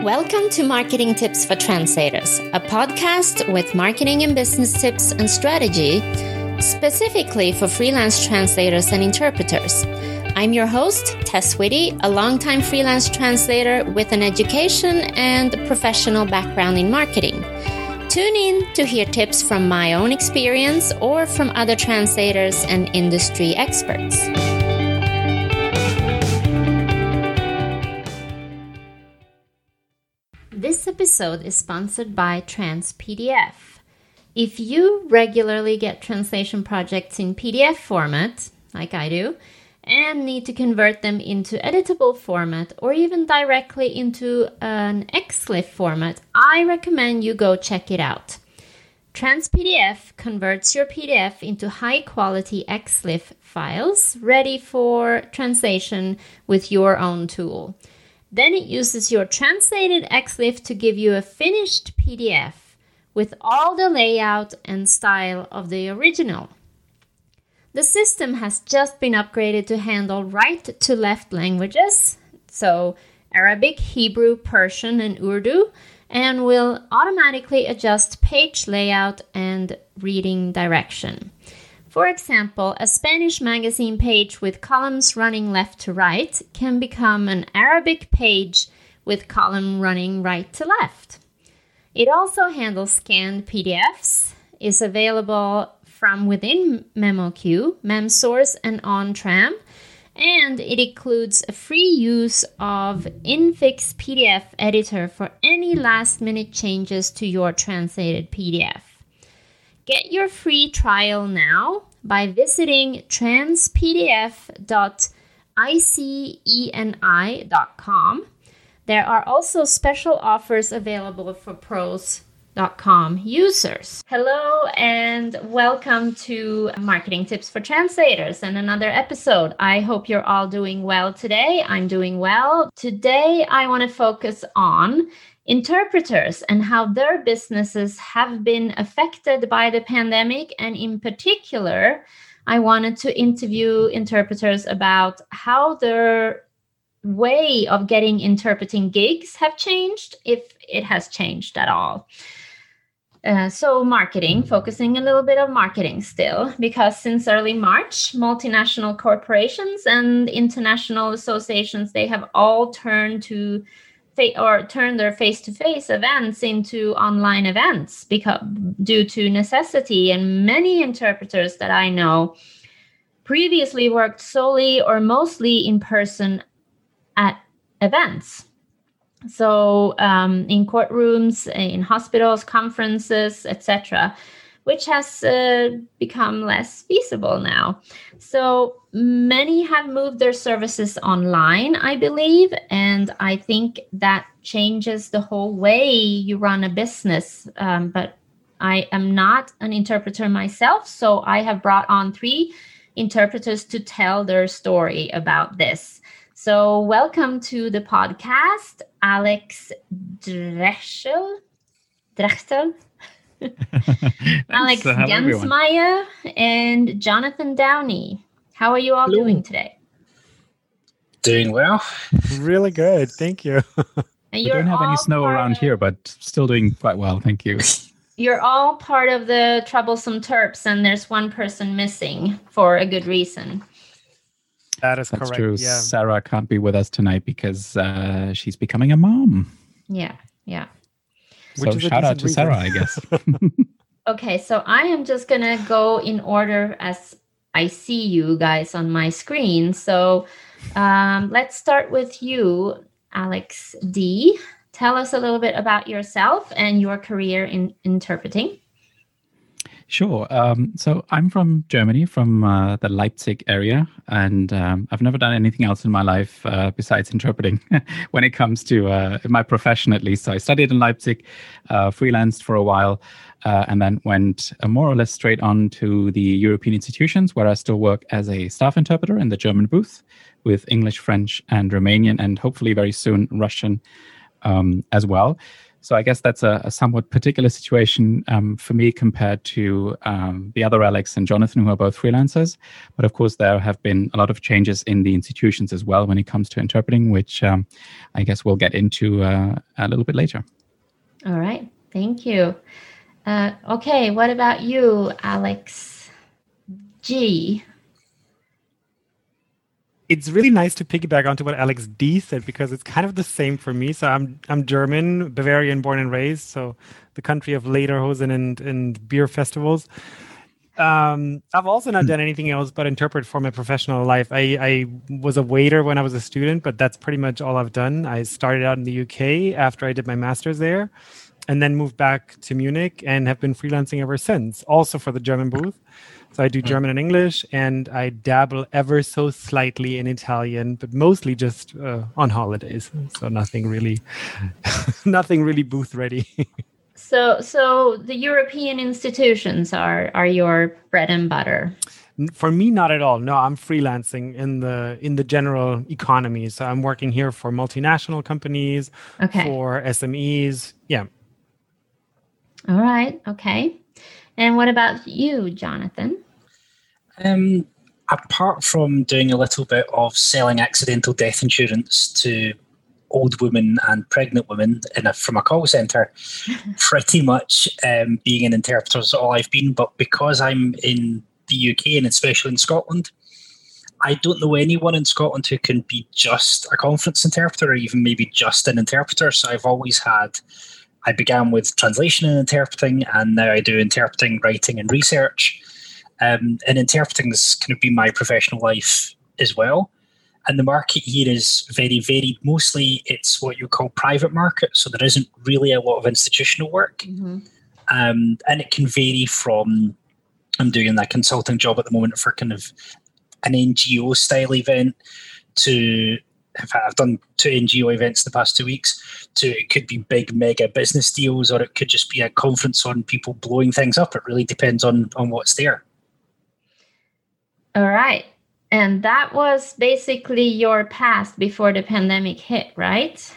Welcome to Marketing Tips for Translators, a podcast with marketing and business tips and strategy specifically for freelance translators and interpreters. I'm your host, Tess Whitty, a longtime freelance translator with an education and professional background in marketing. Tune in to hear tips from my own experience or from other translators and industry experts. This episode is sponsored by TransPDF. If you regularly get translation projects in PDF format, like I do, and need to convert them into editable format or even directly into an XLIF format, I recommend you go check it out. TransPDF converts your PDF into high-quality XLIF files ready for translation with your own tool. Then it uses your translated XLIF to give you a finished PDF with all the layout and style of the original. The system has just been upgraded to handle right-to-left languages, so Arabic, Hebrew, Persian, and Urdu, and will automatically adjust page layout and reading direction. For example, a Spanish magazine page with columns running left to right can become an Arabic page with column running right to left. It also handles scanned PDFs, is available from within MemoQ, MemSource, and OnTram, and it includes a free use of Infix PDF editor for any last-minute changes to your translated PDF. Get your free trial now by visiting transpdf.iceni.com. There are also special offers available for pros.com users. Hello and welcome to Marketing Tips for Translators and another episode. I hope you're all doing well today. I'm doing well. Today I want to focus on interpreters and how their businesses have been affected by the pandemic. And in particular, I wanted to interview interpreters about how their way of getting interpreting gigs have changed, if it has changed at all. So marketing, focusing a little bit on marketing still, because since early March, multinational corporations and international associations, they have all turned their face-to-face events into online events due to necessity. And many interpreters that I know previously worked solely or mostly in person at events. So in courtrooms, in hospitals, conferences, etc., which has become less feasible now. So many have moved their services online, I believe, and I think that changes the whole way you run a business. But I am not an interpreter myself, so I have brought on 3 interpreters to tell their story about this. So welcome to the podcast, Alex Drechsel. Alex Gansmeyer and Jonathan Downey. How are you all doing today? Doing well. Really good. Thank you. We don't have any snow around here, but still doing quite well. Thank you. You're all part of the troublesome Terps, and there's one person missing for a good reason. That's correct. True. Yeah. Sarah can't be with us tonight because she's becoming a mom. Yeah. So shout out to Sarah, I guess. Okay, so I am just going to go in order as I see you guys on my screen. So let's start with you, Alex D. Tell us a little bit about yourself and your career in interpreting. Sure. So I'm from Germany, from the Leipzig area, and I've never done anything else in my life besides interpreting when it comes to my profession, at least. So I studied in Leipzig, freelanced for a while, and then went more or less straight on to the European institutions, where I still work as a staff interpreter in the German booth with English, French, and Romanian, and hopefully very soon Russian as well. So I guess that's a somewhat particular situation for me compared to the other Alex and Jonathan, who are both freelancers. But of course, there have been a lot of changes in the institutions as well when it comes to interpreting, which I guess we'll get into a little bit later. All right. Thank you. Okay. What about you, Alex G? It's really nice to piggyback onto what Alex D said, because it's kind of the same for me. So I'm German, Bavarian born and raised, so the country of lederhosen and beer festivals. I've also not done anything else but interpret for my professional life. I was a waiter when I was a student, but that's pretty much all I've done. I started out in the UK after I did my master's there, and then moved back to Munich and have been freelancing ever since, also for the German booth. So I do German and English, and I dabble ever so slightly in Italian, but mostly just on holidays. So nothing really booth ready. So the European institutions are your bread and butter. For me, not at all. No, I'm freelancing in the general economy. So I'm working here for multinational companies, for SMEs. Yeah. All right. Okay. And what about you, Jonathan? Apart from doing a little bit of selling accidental death insurance to old women and pregnant women from a call centre, pretty much being an interpreter is all I've been. But because I'm in the UK and especially in Scotland, I don't know anyone in Scotland who can be just a conference interpreter or even maybe just an interpreter. So I began with translation and interpreting, and now I do interpreting, writing, and research. And interpreting has kind of been my professional life as well. And the market here is very varied. Mostly it's what you call private market, so there isn't really a lot of institutional work. Mm-hmm. And it can vary from, I'm doing a consulting job at the moment for kind of an NGO style event to, in fact, I've done 2 NGO events in the past 2 weeks, to it could be big mega business deals, or it could just be a conference on people blowing things up. It really depends on what's there. All right. And that was basically your past before the pandemic hit, right?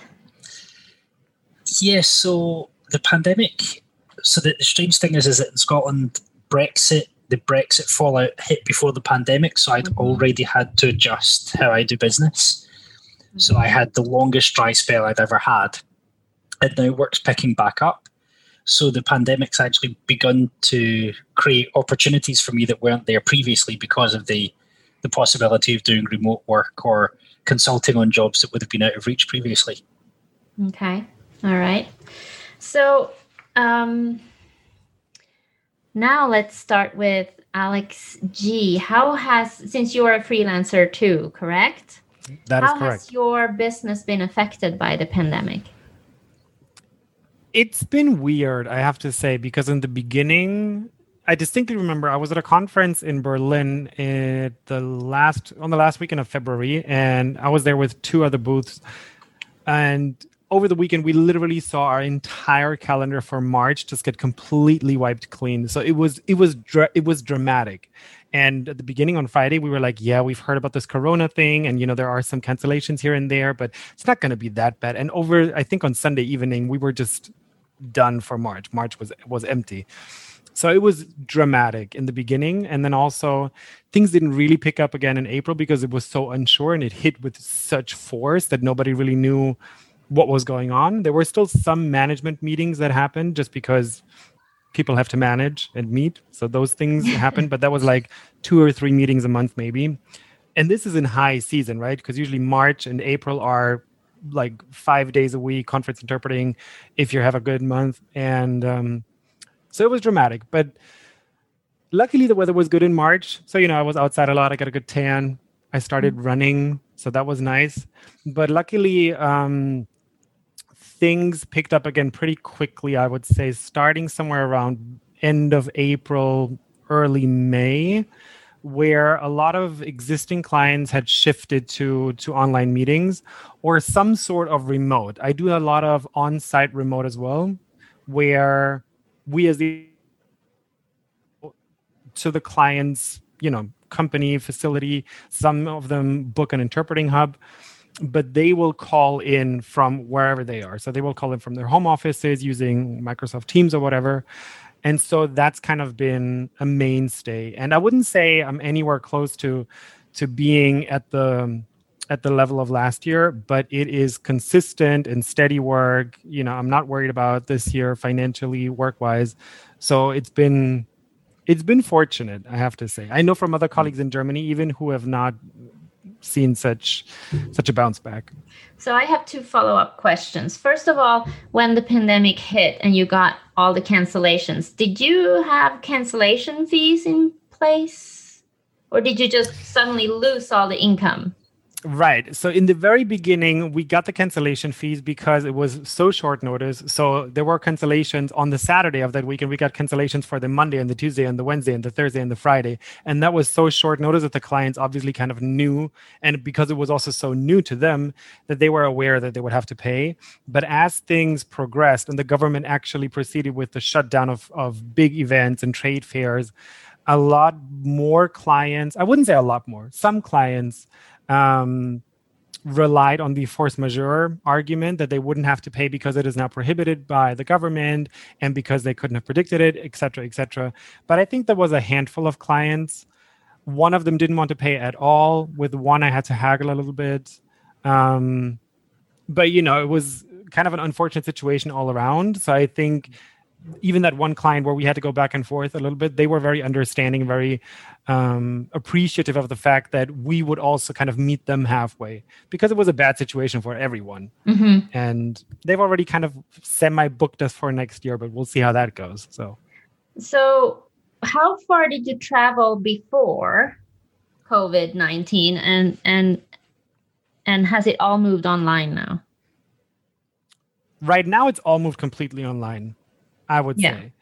Yes. So the pandemic, the strange thing is that in Scotland, the Brexit fallout hit before the pandemic. So I'd already had to adjust how I do business. Mm-hmm. So I had the longest dry spell I'd ever had. And now work's picking back up. So the pandemic's actually begun to create opportunities for me that weren't there previously because of the possibility of doing remote work or consulting on jobs that would have been out of reach previously. Okay. All right. So now let's start with Alex G. Since you're a freelancer too, correct? That is correct. How has your business been affected by the pandemic? It's been weird, I have to say, because in the beginning, I distinctly remember I was at a conference in Berlin on the last weekend of February, and I was there with 2 other booths. And over the weekend, we literally saw our entire calendar for March just get completely wiped clean. So it was dramatic. And at the beginning on Friday, we were like, yeah, we've heard about this Corona thing. And, there are some cancellations here and there, but it's not going to be that bad. And I think on Sunday evening, we were just done for March. March was empty. So it was dramatic in the beginning. And then also things didn't really pick up again in April because it was so unsure, and it hit with such force that nobody really knew what was going on. There were still some management meetings that happened just because people have to manage and meet. So those things happened, but that was like 2 or 3 meetings a month maybe. And this is in high season, right? Because usually March and April are like 5 days a week conference interpreting if you have a good month. And so it was dramatic, but luckily the weather was good in March. So, I was outside a lot. I got a good tan. I started running. So that was nice. But luckily, things picked up again pretty quickly, I would say, starting somewhere around end of April, early May, where a lot of existing clients had shifted to online meetings or some sort of remote. I do a lot of on-site remote as well, where we as the client's, company, facility, some of them book an interpreting hub. but they will call in from wherever they are. So they will call in from their home offices using Microsoft Teams or whatever. And so that's kind of been a mainstay. And I wouldn't say I'm anywhere close to being at the level of last year, but it is consistent and steady work. I'm not worried about this year financially, work-wise. So it's been fortunate, I have to say. I know from other colleagues in Germany, even who have not seen such a bounce back. So I have 2 follow-up questions. First of all, when the pandemic hit and you got all the cancellations, did you have cancellation fees in place? Or did you just suddenly lose all the income? Right. So in the very beginning, we got the cancellation fees because it was so short notice. So there were cancellations on the Saturday of that week, and we got cancellations for the Monday and the Tuesday and the Wednesday and the Thursday and the Friday. And that was so short notice that the clients obviously kind of knew. And because it was also so new to them, that they were aware that they would have to pay. But as things progressed and the government actually proceeded with the shutdown of big events and trade fairs, a lot more clients, I wouldn't say a lot more, some clients relied on the force majeure argument that they wouldn't have to pay because it is now prohibited by the government and because they couldn't have predicted it, et cetera, et cetera. But I think there was a handful of clients. One of them didn't want to pay at all. With one, I had to haggle a little bit. But, it was kind of an unfortunate situation all around. So I think even that one client where we had to go back and forth a little bit, they were very understanding, very appreciative of the fact that we would also kind of meet them halfway because it was a bad situation for everyone. Mm-hmm. And they've already kind of semi-booked us for next year, but we'll see how that goes. So how far did you travel before COVID-19 and has it all moved online now? Right now, it's all moved completely online, I would say.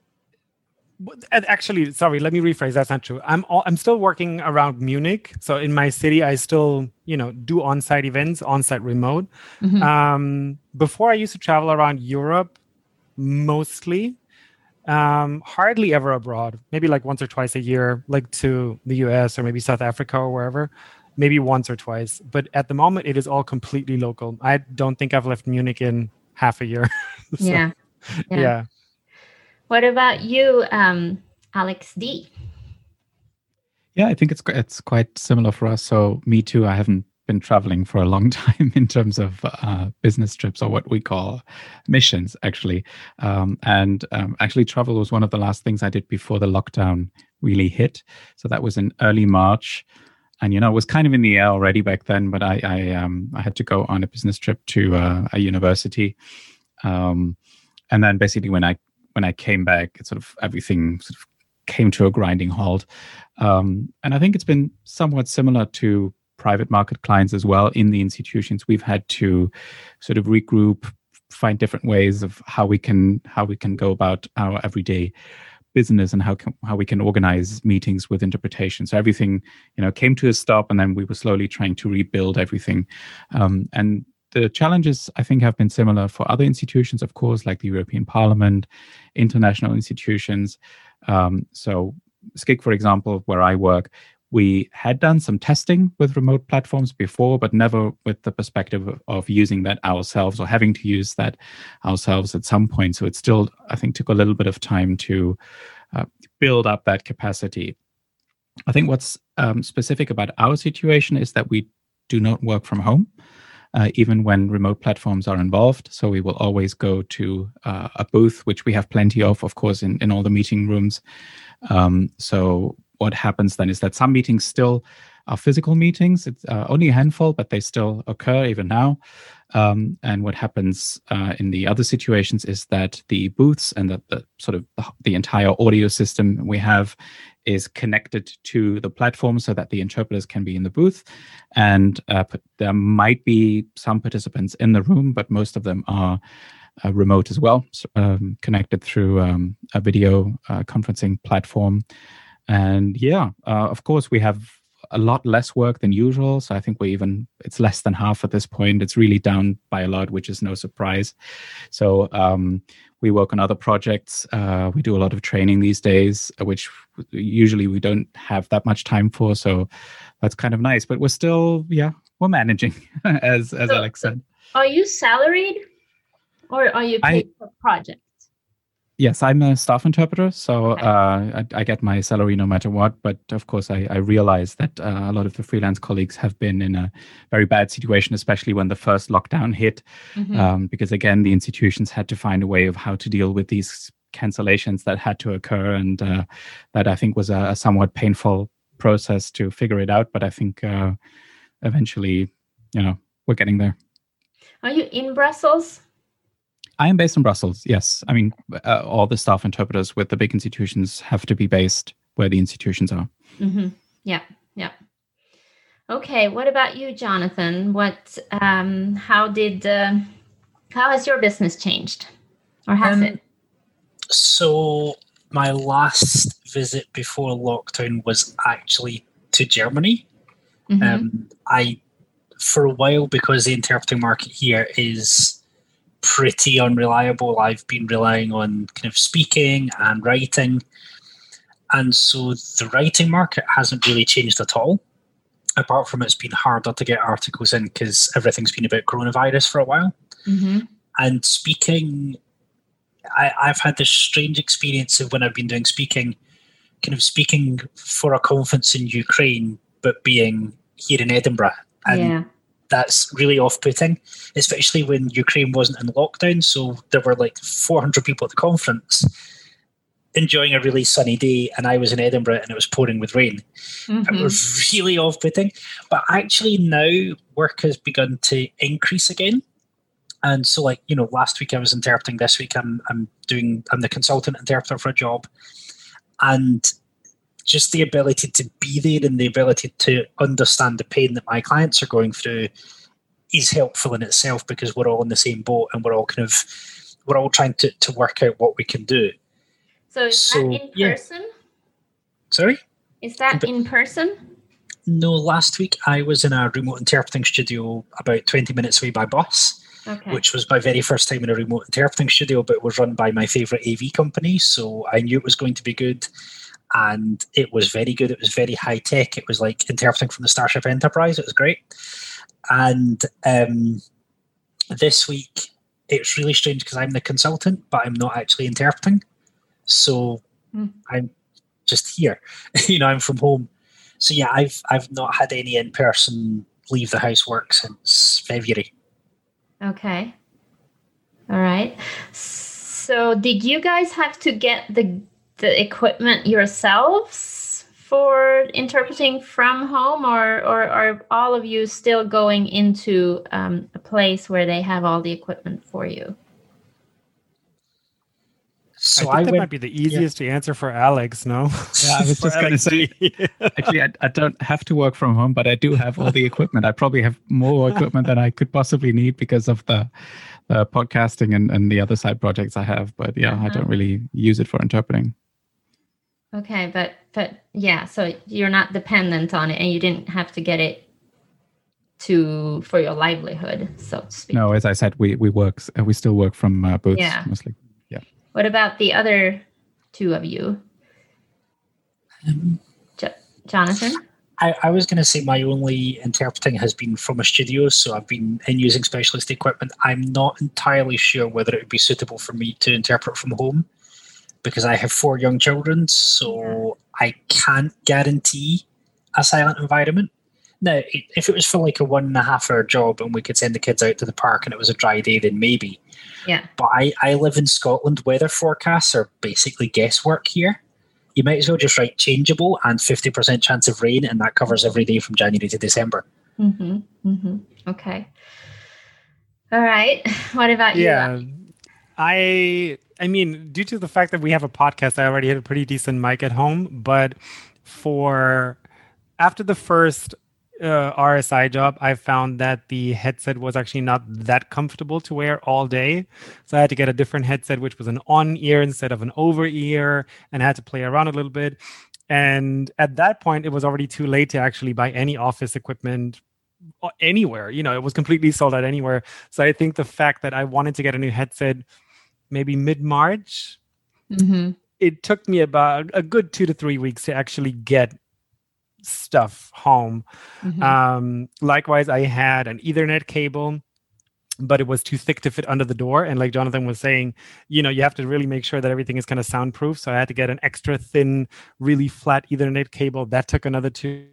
Actually, sorry, let me rephrase. That's not true. I'm still working around Munich. So in my city, I still, do on-site events, on-site remote. Mm-hmm. Before I used to travel around Europe, mostly, hardly ever abroad, maybe like once or twice a year, like to the US or maybe South Africa or wherever, maybe once or twice. But at the moment, it is all completely local. I don't think I've left Munich in half a year. So, yeah. What about you, Alex D? Yeah, I think it's quite similar for us. So me too. I haven't been traveling for a long time in terms of business trips or what we call missions, actually. Actually, travel was one of the last things I did before the lockdown really hit. So that was in early March. And, it was kind of in the air already back then, but I had to go on a business trip to a university. And then basically when I came back, everything came to a grinding halt. And I think it's been somewhat similar to private market clients as well. In the institutions, we've had to sort of regroup, find different ways of how we can go about our everyday business and how we can organize meetings with interpretation. So everything, came to a stop, and then we were slowly trying to rebuild everything. And the challenges, I think, have been similar for other institutions, of course, like the European Parliament, international institutions. So SCIC, for example, where I work, we had done some testing with remote platforms before, but never with the perspective of using that ourselves or having to use that ourselves at some point. So it still, I think, took a little bit of time to build up that capacity. I think what's specific about our situation is that we do not work from home, even when remote platforms are involved. So we will always go to a booth, which we have plenty of course, in all the meeting rooms. So what happens then is that some meetings still are physical meetings. It's only a handful, but they still occur even now. And what happens in the other situations is that the booths and the entire audio system we have is connected to the platform so that the interpreters can be in the booth. And there might be some participants in the room, but most of them are remote as well, connected through a video conferencing platform. And of course, we have a lot less work than usual. So I think it's less than half at this point. It's really down by a lot, which is no surprise. So we work on other projects. We do a lot of training these days, which usually we don't have that much time for. So that's kind of nice. But we're still we're managing, as Alex said. Are you salaried, or are you paid per project? Yes, I'm a staff interpreter, so I get my salary no matter what. But of course, I realize that a lot of the freelance colleagues have been in a very bad situation, especially when the first lockdown hit, because again, the institutions had to find a way of how to deal with these cancellations that had to occur, and that I think was a somewhat painful process to figure it out. But I think eventually, we're getting there. Are you in Brussels? I am based in Brussels, yes. I mean, all the staff interpreters with the big institutions have to be based where the institutions are. Mm-hmm. Yeah. Okay, what about you, Jonathan? How has your business changed? Or has it? So my last visit before lockdown was actually to Germany. For a while, because the interpreting market here is pretty unreliable, I've been relying on kind of speaking and writing. And so the writing market hasn't really changed at all, apart from it's been harder to get articles in because everything's been about coronavirus for a while. And speaking, I've had this strange experience of when I've been doing speaking, kind of speaking for a conference in Ukraine, but being here in Edinburgh. And that's really off-putting, especially when Ukraine wasn't in lockdown. So there were like 400 people at the conference enjoying a really sunny day, and I was in Edinburgh and it was pouring with rain. It was really off-putting. But actually now work has begun to increase again. And so last week I was interpreting, this week I'm the consultant interpreter for a job. And just the ability to be there and the ability to understand the pain that my clients are going through is helpful in itself, because we're all in the same boat and we're all trying to work out what we can do. So is that in person? Sorry? Is that in person? No, last week I was in a remote interpreting studio about 20 minutes away by bus, which was my very first time in a remote interpreting studio, but it was run by my favourite AV company, so I knew it was going to be good. And it was very good. It was very high tech. It was like interpreting from the Starship Enterprise. It was great. And this week, it's really strange because I'm the consultant, but I'm not actually interpreting. So I'm just here. I'm from home. So yeah, I've not had any in-person leave the house work since February. Okay. All right. So did you guys have to get the equipment yourselves for interpreting from home, or are all of you still going into a place where they have all the equipment for you? So I think that might be the easiest to answer for Alex, no? Yeah, I was just going to say, actually, I don't have to work from home, but I do have all the equipment. I probably have more equipment than I could possibly need because of the podcasting and the other side projects I have. But I don't really use it for interpreting. Okay, but yeah, so you're not dependent on it, and you didn't have to get it for your livelihood, so to speak. No, as I said, we still work from booths mostly. Yeah. What about the other two of you, Jonathan? I was going to say my only interpreting has been from a studio, so I've been using specialist equipment. I'm not entirely sure whether it would be suitable for me to interpret from home, because I have 4 young children, so I can't guarantee a silent environment. Now, if it was for like a 1.5 hour job and we could send the kids out to the park and it was a dry day, then maybe. Yeah. But I live in Scotland. Weather forecasts are basically guesswork here. You might as well just write changeable and 50% chance of rain, and that covers every day from January to December. Okay. All right. What about you? Yeah. I mean, due to the fact that we have a podcast, I already had a pretty decent mic at home. But after the first RSI job, I found that the headset was actually not that comfortable to wear all day. So I had to get a different headset, which was an on-ear instead of an over-ear, and I had to play around a little bit. And at that point, it was already too late to actually buy any office equipment anywhere. It was completely sold out anywhere. So I think the fact that I wanted to get a new headset maybe mid-March, it took me about a good 2 to 3 weeks to actually get stuff home. Mm-hmm. Likewise, I had an Ethernet cable, but it was too thick to fit under the door. And like Jonathan was saying, you have to really make sure that everything is kind of soundproof. So I had to get an extra thin, really flat Ethernet cable. That took another 2.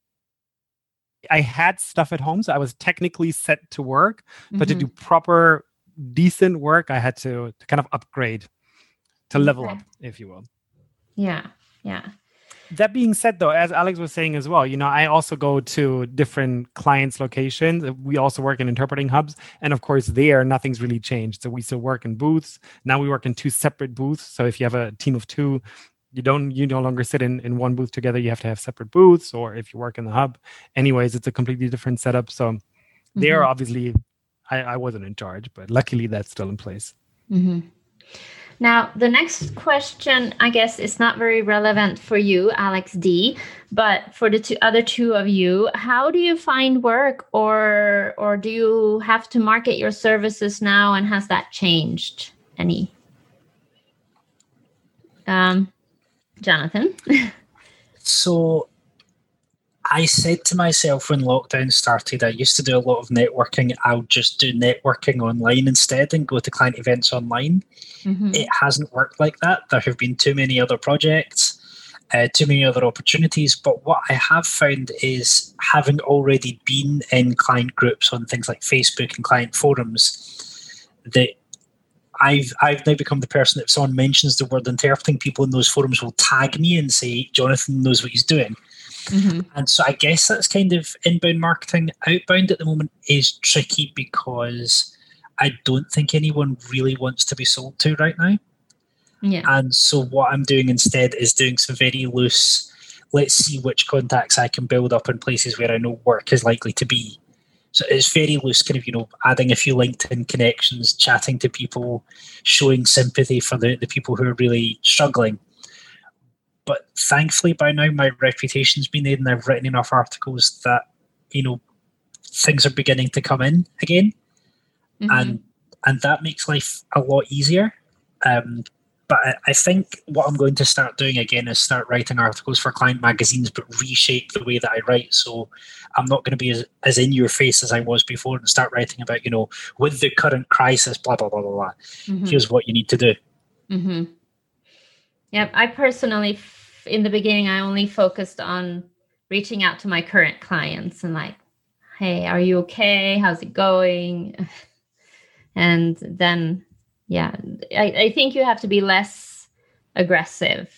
I had stuff at home, so I was technically set to work, but to do proper, decent work, I had to kind of upgrade, to level up, if you will. Yeah. That being said, though, as Alex was saying as well, I also go to different clients' locations. We also work in interpreting hubs. And of course, there, nothing's really changed. So we still work in booths. Now we work in 2 separate booths. So if you have a team of 2, you no longer sit in one booth together. You have to have separate booths. Or if you work in the hub, anyways, it's a completely different setup. So there, obviously, I wasn't in charge, but luckily that's still in place. Mm-hmm. Now, the next question, I guess, is not very relevant for you, Alex D, but for the other 2 of you, how do you find work, or do you have to market your services now, and has that changed any? Jonathan? So I said to myself when lockdown started, I used to do a lot of networking. I'll just do networking online instead and go to client events online. Mm-hmm. It hasn't worked like that. There have been too many other projects, too many other opportunities. But what I have found is, having already been in client groups on things like Facebook and client forums, that I've now become the person that if someone mentions the word interpreting, people in those forums will tag me and say, Jonathan knows what he's doing. Mm-hmm. And so I guess that's kind of inbound marketing. Outbound at the moment is tricky because I don't think anyone really wants to be sold to right now. Yeah. And so what I'm doing instead is doing some very loose, let's see which contacts I can build up in places where I know work is likely to be. So it's very loose, kind of, adding a few LinkedIn connections, chatting to people, showing sympathy for the people who are really struggling. But thankfully, by now, my reputation's been made, and I've written enough articles that, things are beginning to come in again. Mm-hmm. And that makes life a lot easier. But I think what I'm going to start doing again is start writing articles for client magazines, but reshape the way that I write. So I'm not going to be as in your face as I was before, and start writing about, with the current crisis, blah, blah, blah, blah, blah. Mm-hmm. Here's what you need to do. Mm-hmm. Yep. I personally, in the beginning, I only focused on reaching out to my current clients and like, hey, are you okay? How's it going? And then, yeah, I think you have to be less aggressive.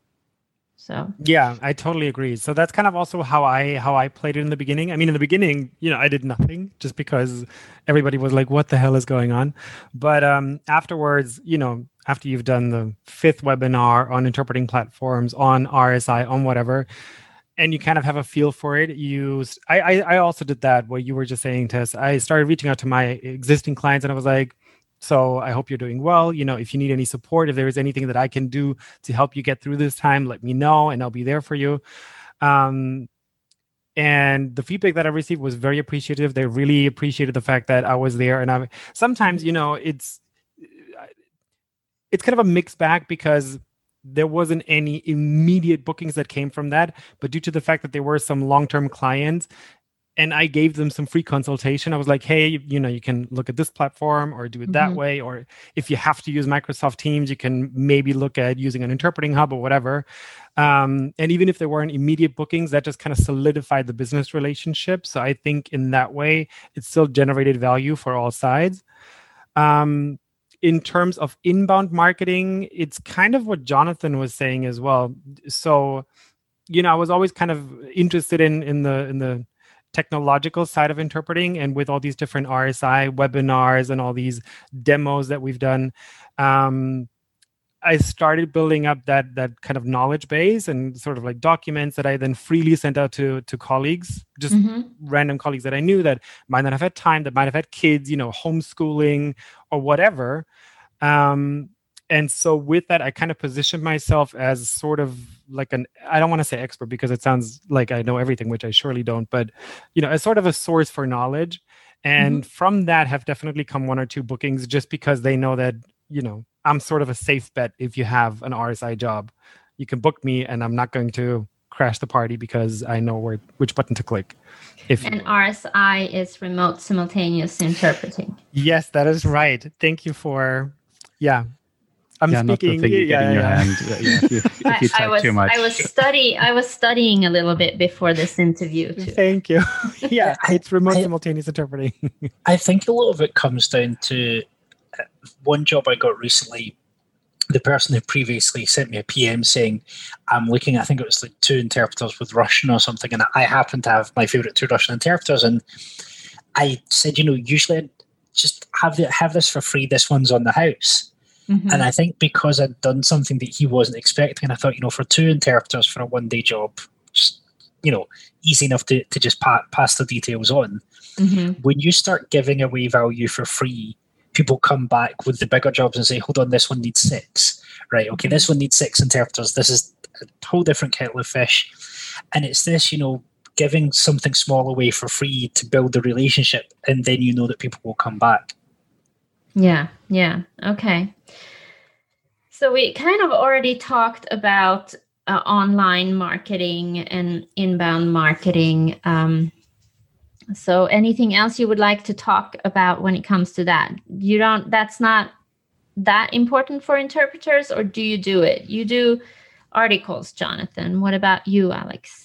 So yeah, I totally agree. So that's kind of also how I played it in the beginning. I mean, in the beginning, I did nothing just because everybody was like, what the hell is going on? But afterwards, after you've done the 5th webinar on interpreting platforms, on RSI, on whatever, and you kind of have a feel for it, I also did that, what you were just saying, Tess. I started reaching out to my existing clients, and I was like, so I hope you're doing well. If you need any support, if there is anything that I can do to help you get through this time, let me know, and I'll be there for you. And the feedback that I received was very appreciative. They really appreciated the fact that I was there. And sometimes, it's kind of a mixed bag, because there wasn't any immediate bookings that came from that. But due to the fact that there were some long-term clients, and I gave them some free consultation, I was like, hey, you can look at this platform or do it that way. Or if you have to use Microsoft Teams, you can maybe look at using an interpreting hub or whatever. And even if there weren't immediate bookings, that just kind of solidified the business relationship. So I think in that way, it still generated value for all sides. In terms of inbound marketing, it's kind of what Jonathan was saying as well. So, I was always kind of interested in the technological side of interpreting, and with all these different RSI webinars and all these demos that we've done, I started building up that kind of knowledge base and sort of like documents that I then freely sent out to colleagues, just random colleagues that I knew that might not have had time, that might have had kids, homeschooling or whatever. And so with that, I kind of positioned myself as sort of like I don't want to say expert, because it sounds like I know everything, which I surely don't, but, as sort of a source for knowledge. And from that have definitely come 1 or 2 bookings, just because they know that, I'm sort of a safe bet. If you have an RSI job, you can book me, and I'm not going to crash the party because I know which button to click. And RSI is remote simultaneous interpreting. Yes, that is right. Thank you for, I'm speaking. Not the thing you get in your hand if you type too much. I was studying a little bit before this interview too. Thank you. Yeah, it's remote simultaneous interpreting. I think a lot of it comes down to one job I got recently. The person who previously sent me a PM saying, I'm looking, I think it was like 2 interpreters with Russian or something, and I happen to have my favorite 2 Russian interpreters. And I said, usually I'd just have this for free. This one's on the house. Mm-hmm. And I think because I'd done something that he wasn't expecting, and I thought, for 2 interpreters for a one-day job, just, easy enough to just pass the details on. Mm-hmm. When you start giving away value for free, people come back with the bigger jobs and say, hold on, this one needs 6. Right, okay, this one needs 6 interpreters. This is a whole different kettle of fish. And it's this, giving something small away for free to build the relationship, and then you know that people will come back. Yeah. Okay. So we kind of already talked about online marketing and inbound marketing. So anything else you would like to talk about when it comes to that? That's not that important for interpreters, or do you do it? You do articles, Jonathan. What about you, Alex?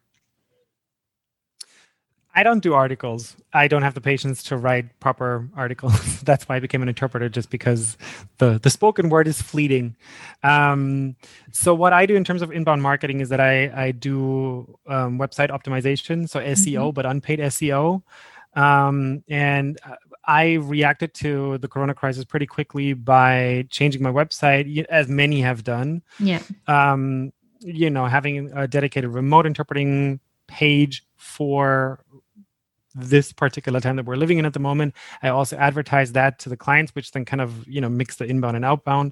I don't do articles. I don't have the patience to write proper articles. That's why I became an interpreter, just because the spoken word is fleeting. So what I do in terms of inbound marketing is that I do website optimization, so SEO, but unpaid SEO. And I reacted to the Corona crisis pretty quickly by changing my website, as many have done. Yeah. Having a dedicated remote interpreting page for this particular time that we're living in at the moment. I also advertise that to the clients, which then kind of, mix the inbound and outbound.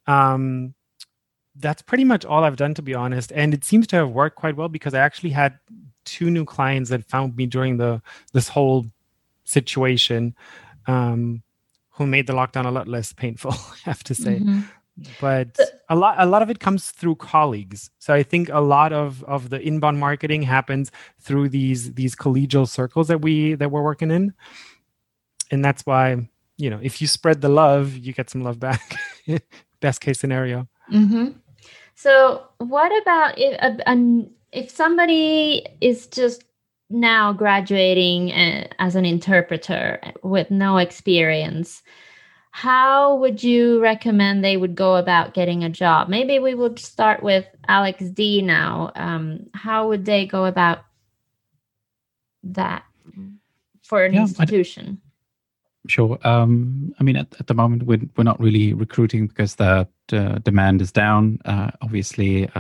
That's pretty much all I've done, to be honest. And it seems to have worked quite well, because I actually had 2 new clients that found me during this whole situation, who made the lockdown a lot less painful, I have to say. Mm-hmm. But a lot of it comes through colleagues. So I think a lot of the inbound marketing happens through these collegial circles that we're working in. And that's why, if you spread the love, you get some love back. Best case scenario. Mm-hmm. So what about if somebody is just now graduating as an interpreter with no experience? How would you recommend they would go about getting a job? Maybe we would start with Alex D now. How would they go about that for an institution? Sure. I mean, at the moment, we're not really recruiting because the demand is down, obviously.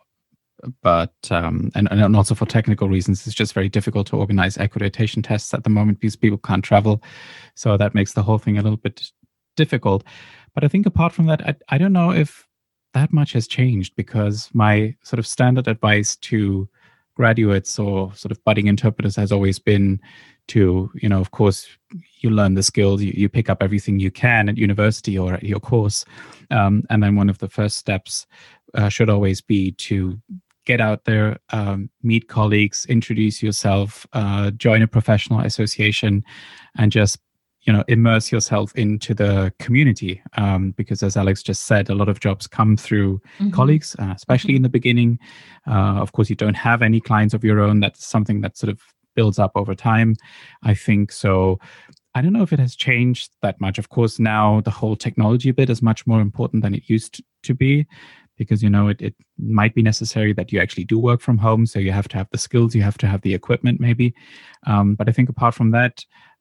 But and also for technical reasons, it's just very difficult to organize accreditation tests at the moment because people can't travel. So that makes the whole thing a little bit difficult. But I think apart from that, I don't know if that much has changed, because my sort of standard advice to graduates or sort of budding interpreters has always been to, of course, you learn the skills, you pick up everything you can at university or at your course. And then one of the first steps should always be to get out there, meet colleagues, introduce yourself, join a professional association, and just immerse yourself into the community, because as Alex just said, a lot of jobs come through colleagues, especially in the beginning. Of course, you don't have any clients of your own. That's something that sort of builds up over time, I think. So I don't know if it has changed that much. Of course, now the whole technology bit is much more important than it used to be, because, it might be necessary that you actually do work from home. So you have to have the skills, you have to have the equipment maybe. But I think apart from that,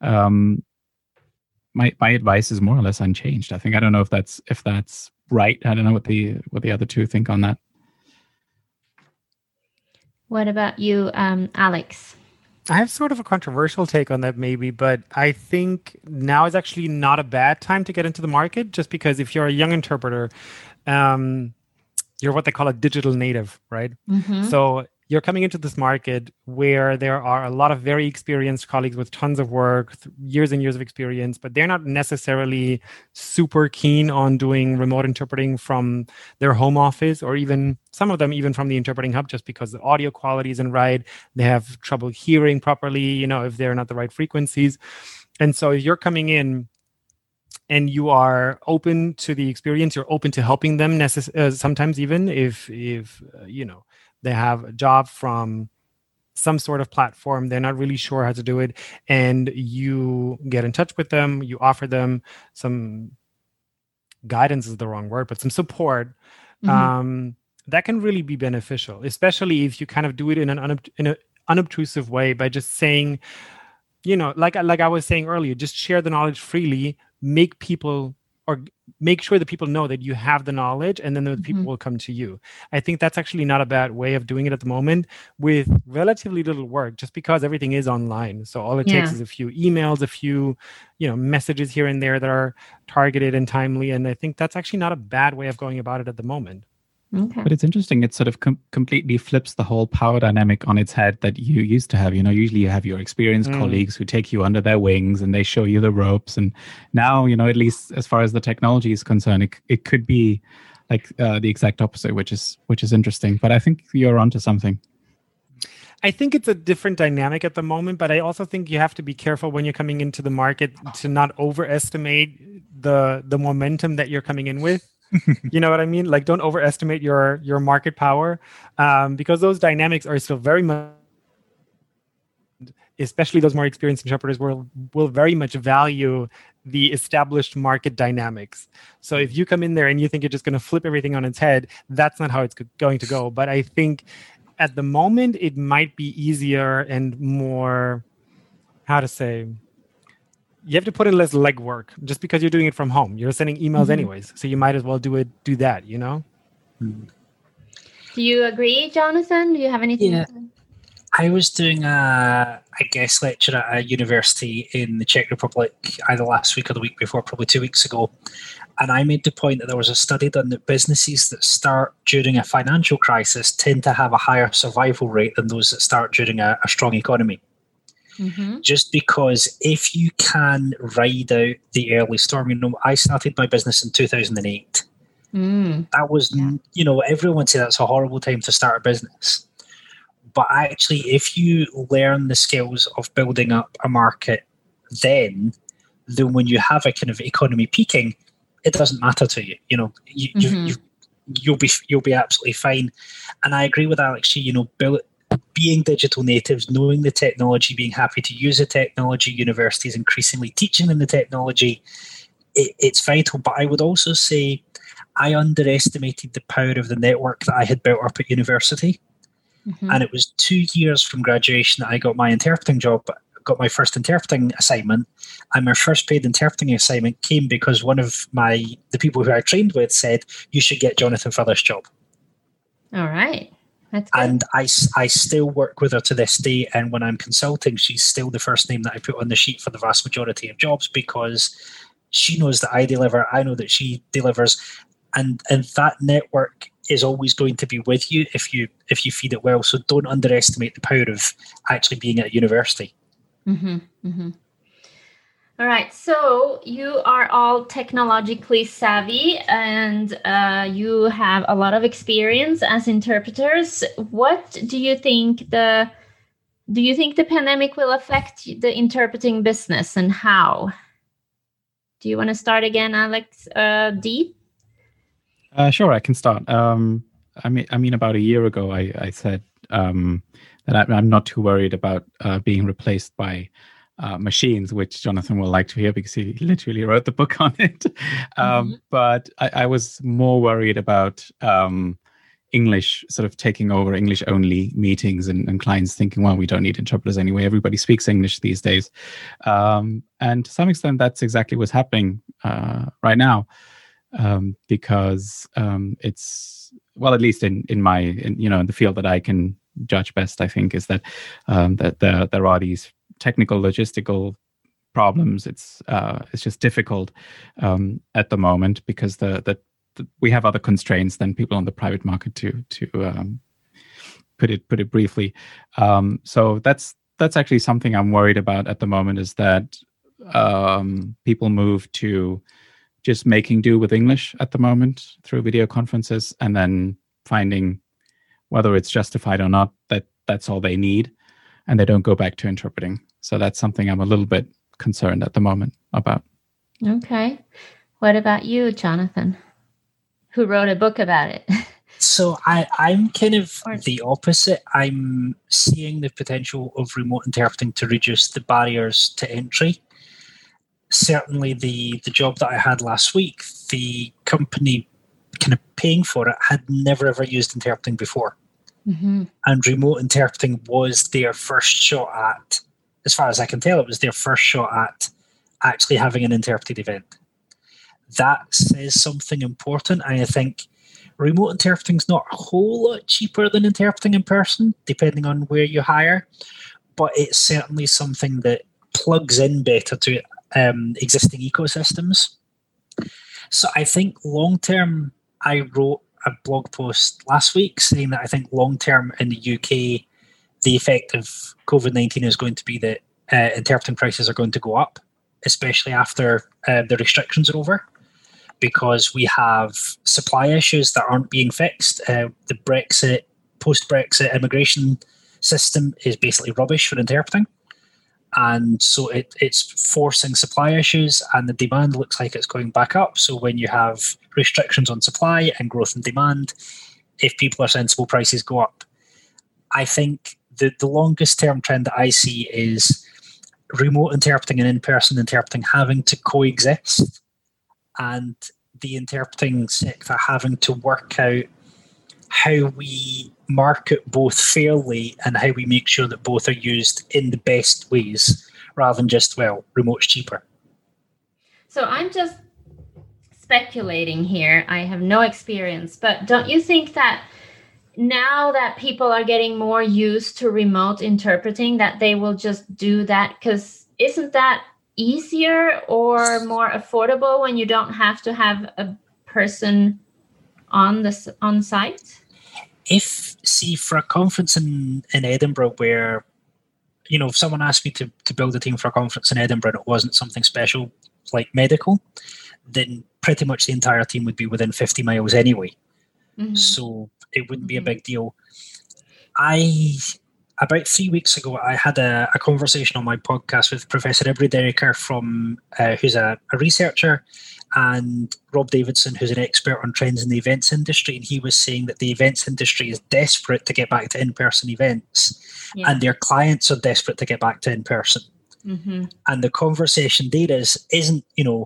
my advice is more or less unchanged. I don't know if that's right. I don't know what the other two think on that. What about you, Alex? I have sort of a controversial take on that maybe, but I think now is actually not a bad time to get into the market, just because if you're a young interpreter, you're what they call a digital native, right? Mm-hmm. So you're coming into this market where there are a lot of very experienced colleagues with tons of work, years and years of experience, but they're not necessarily super keen on doing remote interpreting from their home office, or even some of them even from the interpreting hub, just because the audio quality isn't right. They have trouble hearing properly, if they're not the right frequencies. And so if you're coming in and you are open to the experience, you're open to helping them sometimes even if they have a job from some sort of platform, they're not really sure how to do it, and you get in touch with them, you offer them some guidance is the wrong word, but some support, that can really be beneficial, especially if you kind of do it in an unobtrusive way by just saying, like I was saying earlier, just share the knowledge freely, make sure that people know that you have the knowledge, and then the people will come to you. I think that's actually not a bad way of doing it at the moment with relatively little work, just because everything is online. So all it takes is a few emails, a few, messages here and there that are targeted and timely. And I think that's actually not a bad way of going about it at the moment. Okay. But it's interesting. It sort of completely flips the whole power dynamic on its head that you used to have. Usually you have your experienced colleagues who take you under their wings and they show you the ropes. And now, at least as far as the technology is concerned, it could be like the exact opposite, which is interesting. But I think you're onto something. I think it's a different dynamic at the moment, but I also think you have to be careful when you're coming into the market to not overestimate the momentum that you're coming in with. You know what I mean? Like, don't overestimate your market power, because those dynamics are still very much, especially those more experienced interpreters will very much value the established market dynamics. So if you come in there and you think you're just going to flip everything on its head, that's not how it's going to go. But I think at the moment it might be easier and more, you have to put in less legwork just because you're doing it from home. You're sending emails anyways, so you might as well do that, Do you agree, Jonathan? Do you have anything to say? I was doing a guest lecture at a university in the Czech Republic either last week or the week before, probably 2 weeks ago. And I made the point that there was a study done that businesses that start during a financial crisis tend to have a higher survival rate than those that start during a strong economy. Just because if you can ride out the early storm, I started my business in 2008. That was, everyone said that's a horrible time to start a business. But actually, if you learn the skills of building up a market, then when you have a kind of economy peaking, it doesn't matter to you. You'll be absolutely fine. And I agree with Alex. Being digital natives, knowing the technology, being happy to use the technology, universities increasingly teaching them the technology, it's vital. But I would also say I underestimated the power of the network that I had built up at university. And it was 2 years from graduation that I got my interpreting job, got my first interpreting assignment. And my first paid interpreting assignment came because one of the people who I trained with said, you should get Jonathan for this job. All right. That's good. And I still work with her to this day. And when I'm consulting, she's still the first name that I put on the sheet for the vast majority of jobs, because she knows that I deliver. I know that she delivers. And that network is always going to be with you if you feed it well. So don't underestimate the power of actually being at a university. All right. So you are all technologically savvy and you have a lot of experience as interpreters. What do you think the pandemic will affect the interpreting business, and how? Do you want to start again, Alex? D? Sure, I can start. I mean, about a year ago, I said that I'm not too worried about being replaced by machines, which Jonathan will like to hear because he literally wrote the book on it. But I was more worried about English sort of taking over English-only meetings and clients thinking, well, we don't need interpreters anyway. Everybody speaks English these days. And to some extent, that's exactly what's happening right now. Because it's, well, at least in the field that I can judge best, I think, is that that there are these technical logistical problems. It's just difficult at the moment because we have other constraints than people on the private market to put it briefly. So that's actually something I'm worried about at the moment, is that people move to just making do with English at the moment through video conferences, and then finding whether it's justified or not that that's all they need, and they don't go back to interpreting. So that's something I'm a little bit concerned at the moment about. Okay. What about you, Jonathan, who wrote a book about it? So I'm kind of the opposite. I'm seeing the potential of remote interpreting to reduce the barriers to entry. Certainly the job that I had last week, the company kind of paying for it had never ever used interpreting before. Mm-hmm. And remote interpreting was their first shot at, as far as I can tell, it was their first shot at actually having an interpreted event. That says something important. And I think remote interpreting is not a whole lot cheaper than interpreting in person, depending on where you hire, but it's certainly something that plugs in better to existing ecosystems. So I think long-term, I wrote a blog post last week saying that I think long-term in the UK, the effect of COVID-19 is going to be that interpreting prices are going to go up, especially after the restrictions are over, because we have supply issues that aren't being fixed. The post-Brexit immigration system is basically rubbish for interpreting. And so it's forcing supply issues, and the demand looks like it's going back up. So when you have restrictions on supply and growth in demand, if people are sensible, prices go up. I think the longest term trend that I see is remote interpreting and in-person interpreting having to coexist, and the interpreting sector having to work out how we market both fairly and how we make sure that both are used in the best ways, rather than just, well, remote's cheaper. So I'm just speculating here. I have no experience, but don't you think that now that people are getting more used to remote interpreting, that they will just do that? Because isn't that easier or more affordable when you don't have to have a person on site? For a conference in Edinburgh where, if someone asked me to build a team for a conference in Edinburgh and it wasn't something special like medical, then pretty much the entire team would be within 50 miles anyway. Mm-hmm. So it wouldn't be a big deal. About 3 weeks ago, I had a conversation on my podcast with Professor Ibri Dereker who's a researcher, and Rob Davidson, who's an expert on trends in the events industry. And he was saying that the events industry is desperate to get back to in-person events, and their clients are desperate to get back to in-person. Mm-hmm. And the conversation there isn't,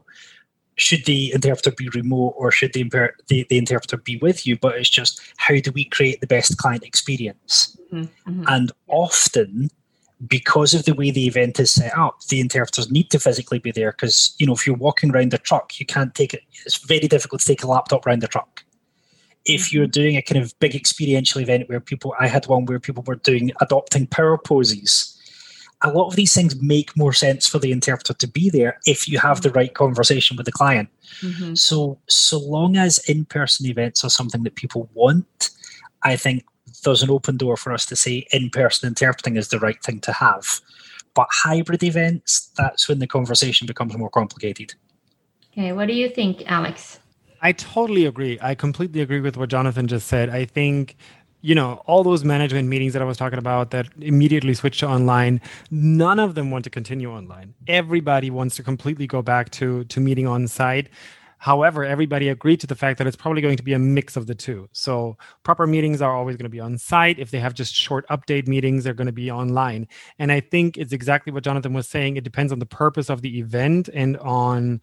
should the interpreter be remote or should the interpreter be with you? But it's just, how do we create the best client experience? Mm-hmm. And often, because of the way the event is set up, the interpreters need to physically be there because, if you're walking around the truck, you can't take it. It's very difficult to take a laptop around the truck. If you're doing a kind of big experiential event I had one where people were adopting power poses. A lot of these things make more sense for the interpreter to be there if you have the right conversation with the client. Mm-hmm. So long as in-person events are something that people want, I think there's an open door for us to say in-person interpreting is the right thing to have. But hybrid events, that's when the conversation becomes more complicated. Okay, what do you think, Alex? I totally agree. I completely agree with what Jonathan just said. I think, all those management meetings that I was talking about that immediately switched to online, none of them want to continue online. Everybody wants to completely go back to meeting on site. However, everybody agreed to the fact that it's probably going to be a mix of the two. So proper meetings are always going to be on site. If they have just short update meetings, they're going to be online. And I think it's exactly what Jonathan was saying. It depends on the purpose of the event and on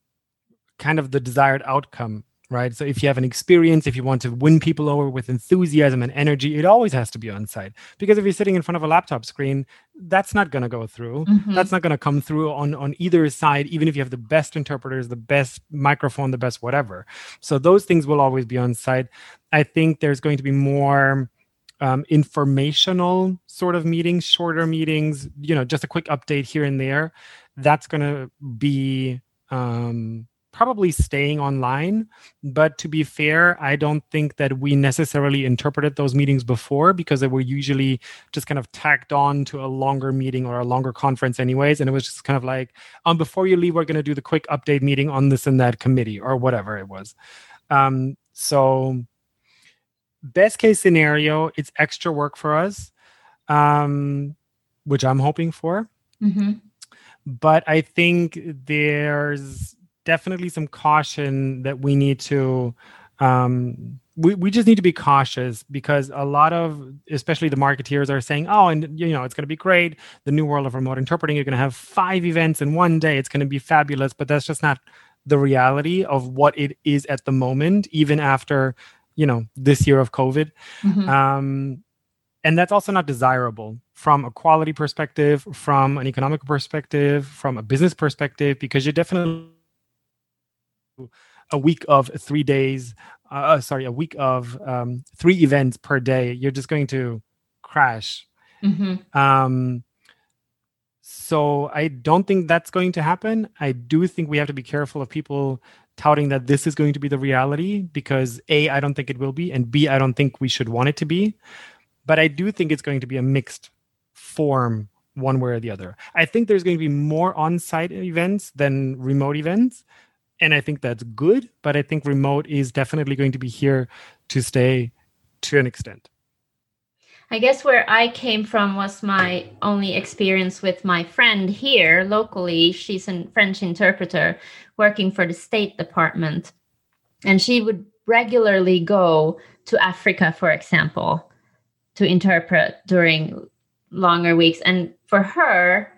kind of the desired outcome, right? So if you have an experience, if you want to win people over with enthusiasm and energy, it always has to be on site. Because if you're sitting in front of a laptop screen, that's not going to go through. Mm-hmm. That's not going to come through on either side, even if you have the best interpreters, the best microphone, the best whatever. So those things will always be on site. I think there's going to be more informational sort of meetings, shorter meetings, just a quick update here and there. That's going to be probably staying online. But to be fair, I don't think that we necessarily interpreted those meetings before, because they were usually just kind of tacked on to a longer meeting or a longer conference anyways. And it was just kind of like, before you leave, we're going to do the quick update meeting on this and that committee or whatever it was. So best case scenario, it's extra work for us, which I'm hoping for. Mm-hmm. But I think there's definitely some caution that we need to, we just need to be cautious, because a lot of, especially the marketeers, are saying, oh, and it's going to be great. The new world of remote interpreting, you're going to have 5 events in one day. It's going to be fabulous. But that's just not the reality of what it is at the moment, even after, this year of COVID. Mm-hmm. And that's also not desirable from a quality perspective, from an economic perspective, from a business perspective, because you're definitely a week of 3 days, a week of 3 events per day, you're just going to crash. Mm-hmm. So I don't think that's going to happen. I do think we have to be careful of people touting that this is going to be the reality, because A, I don't think it will be, and B, I don't think we should want it to be. But I do think it's going to be a mixed form, one way or the other. I think there's going to be more on-site events than remote events. And I think that's good, but I think remote is definitely going to be here to stay to an extent. I guess where I came from was my only experience with my friend here locally. She's a French interpreter working for the State Department. And she would regularly go to Africa, for example, to interpret during longer weeks. And for her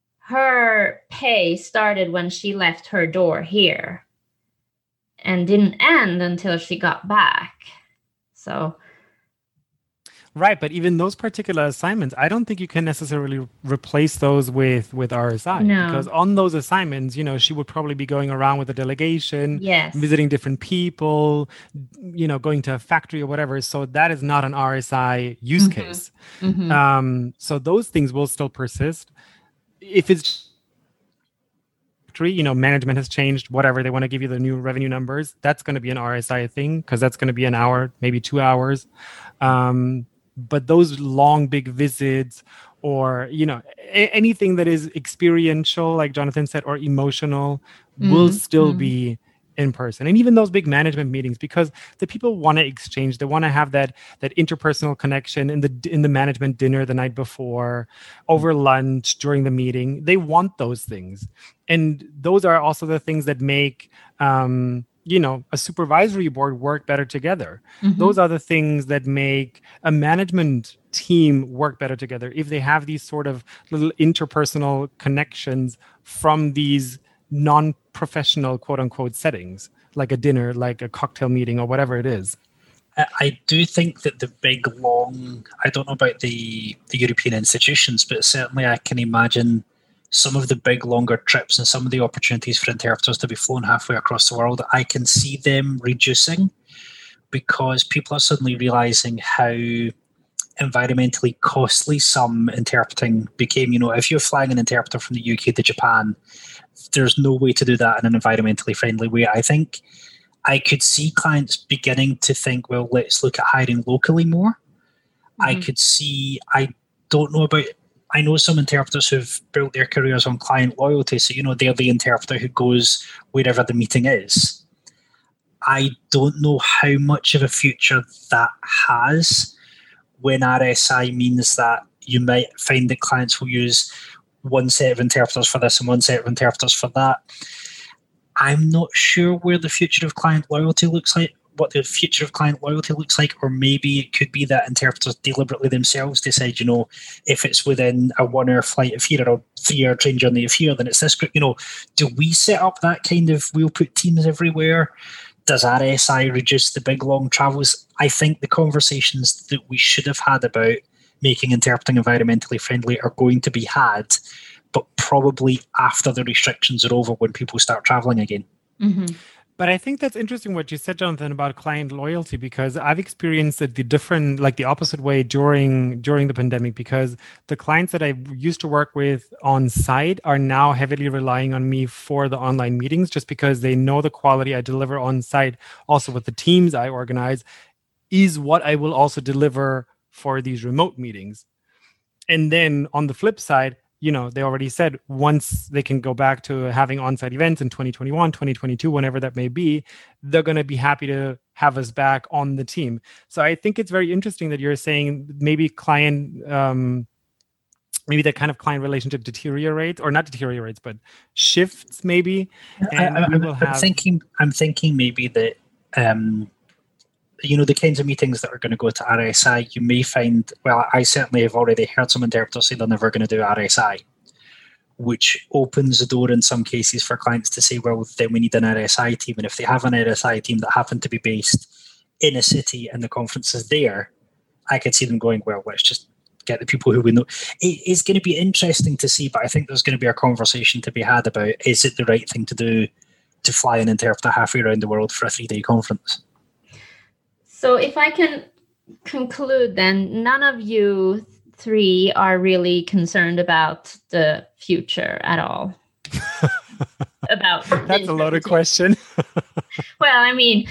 pay started when she left her door here and didn't end until she got back. So... Right, but even those particular assignments, I don't think you can necessarily replace those with RSI. No. Because on those assignments, she would probably be going around with a delegation, yes, visiting different people, going to a factory or whatever. So that is not an RSI use mm-hmm. case. Mm-hmm. So those things will still persist. If it's management has changed, whatever, they want to give you the new revenue numbers, that's going to be an RSI thing, because that's going to be an hour, maybe 2 hours. But those long, big visits, or, anything that is experiential, like Jonathan said, or emotional, will still be in person. And even those big management meetings, because the people want to exchange, they want to have that interpersonal connection in the management dinner the night before, over lunch, during the meeting. They want those things. And those are also the things that make a supervisory board work better together. Mm-hmm. Those are the things that make a management team work better together, if they have these sort of little interpersonal connections from these non-professional, quote unquote, settings, like a dinner, like a cocktail meeting, or whatever it is. I do think that the big, long, I don't know about the European institutions, but certainly I can imagine some of the big, longer trips and some of the opportunities for interpreters to be flown halfway across the world, I can see them reducing, because people are suddenly realizing how environmentally costly some interpreting became. If you're flying an interpreter from the UK to Japan, there's no way to do that in an environmentally friendly way. I think I could see clients beginning to think, well, let's look at hiring locally more. Mm-hmm. I know some interpreters who've built their careers on client loyalty. So, they're the interpreter who goes wherever the meeting is. I don't know how much of a future that has when RSI means that you might find that clients will use one set of interpreters for this and one set of interpreters for that. I'm not sure where the future of client loyalty looks like, or maybe it could be that interpreters deliberately themselves decide, if it's within a 1 hour flight of here or a 3 hour train journey of here, then it's this group. Do we set up that kind of, we'll put teams everywhere? Does RSI reduce the big long travels? I think the conversations that we should have had about making interpreting environmentally friendly are going to be had, but probably after the restrictions are over, when people start traveling again. Mm-hmm. But I think that's interesting what you said, Jonathan, about client loyalty, because I've experienced it the opposite way during the pandemic, because the clients that I used to work with on site are now heavily relying on me for the online meetings, just because they know the quality I deliver on site, also with the teams I organize, is what I will also deliver for these remote meetings. And then on the flip side, they already said once they can go back to having on-site events in 2021, 2022, whenever that may be, they're going to be happy to have us back on the team. So I think it's very interesting that you're saying maybe that kind of client relationship deteriorates, or not deteriorates, but shifts maybe. And I'm thinking maybe that, the kinds of meetings that are going to go to RSI, you may find, well, I certainly have already heard some interpreters say they're never going to do RSI, which opens the door in some cases for clients to say, well, then we need an RSI team. And if they have an RSI team that happen to be based in a city and the conference is there, I could see them going, well, let's just get the people who we know. It's going to be interesting to see, but I think there's going to be a conversation to be had about, is it the right thing to do to fly an interpreter halfway around the world for a 3-day conference? So if I can conclude, then none of you three are really concerned about the future at all. That's a loaded question. Well, I mean,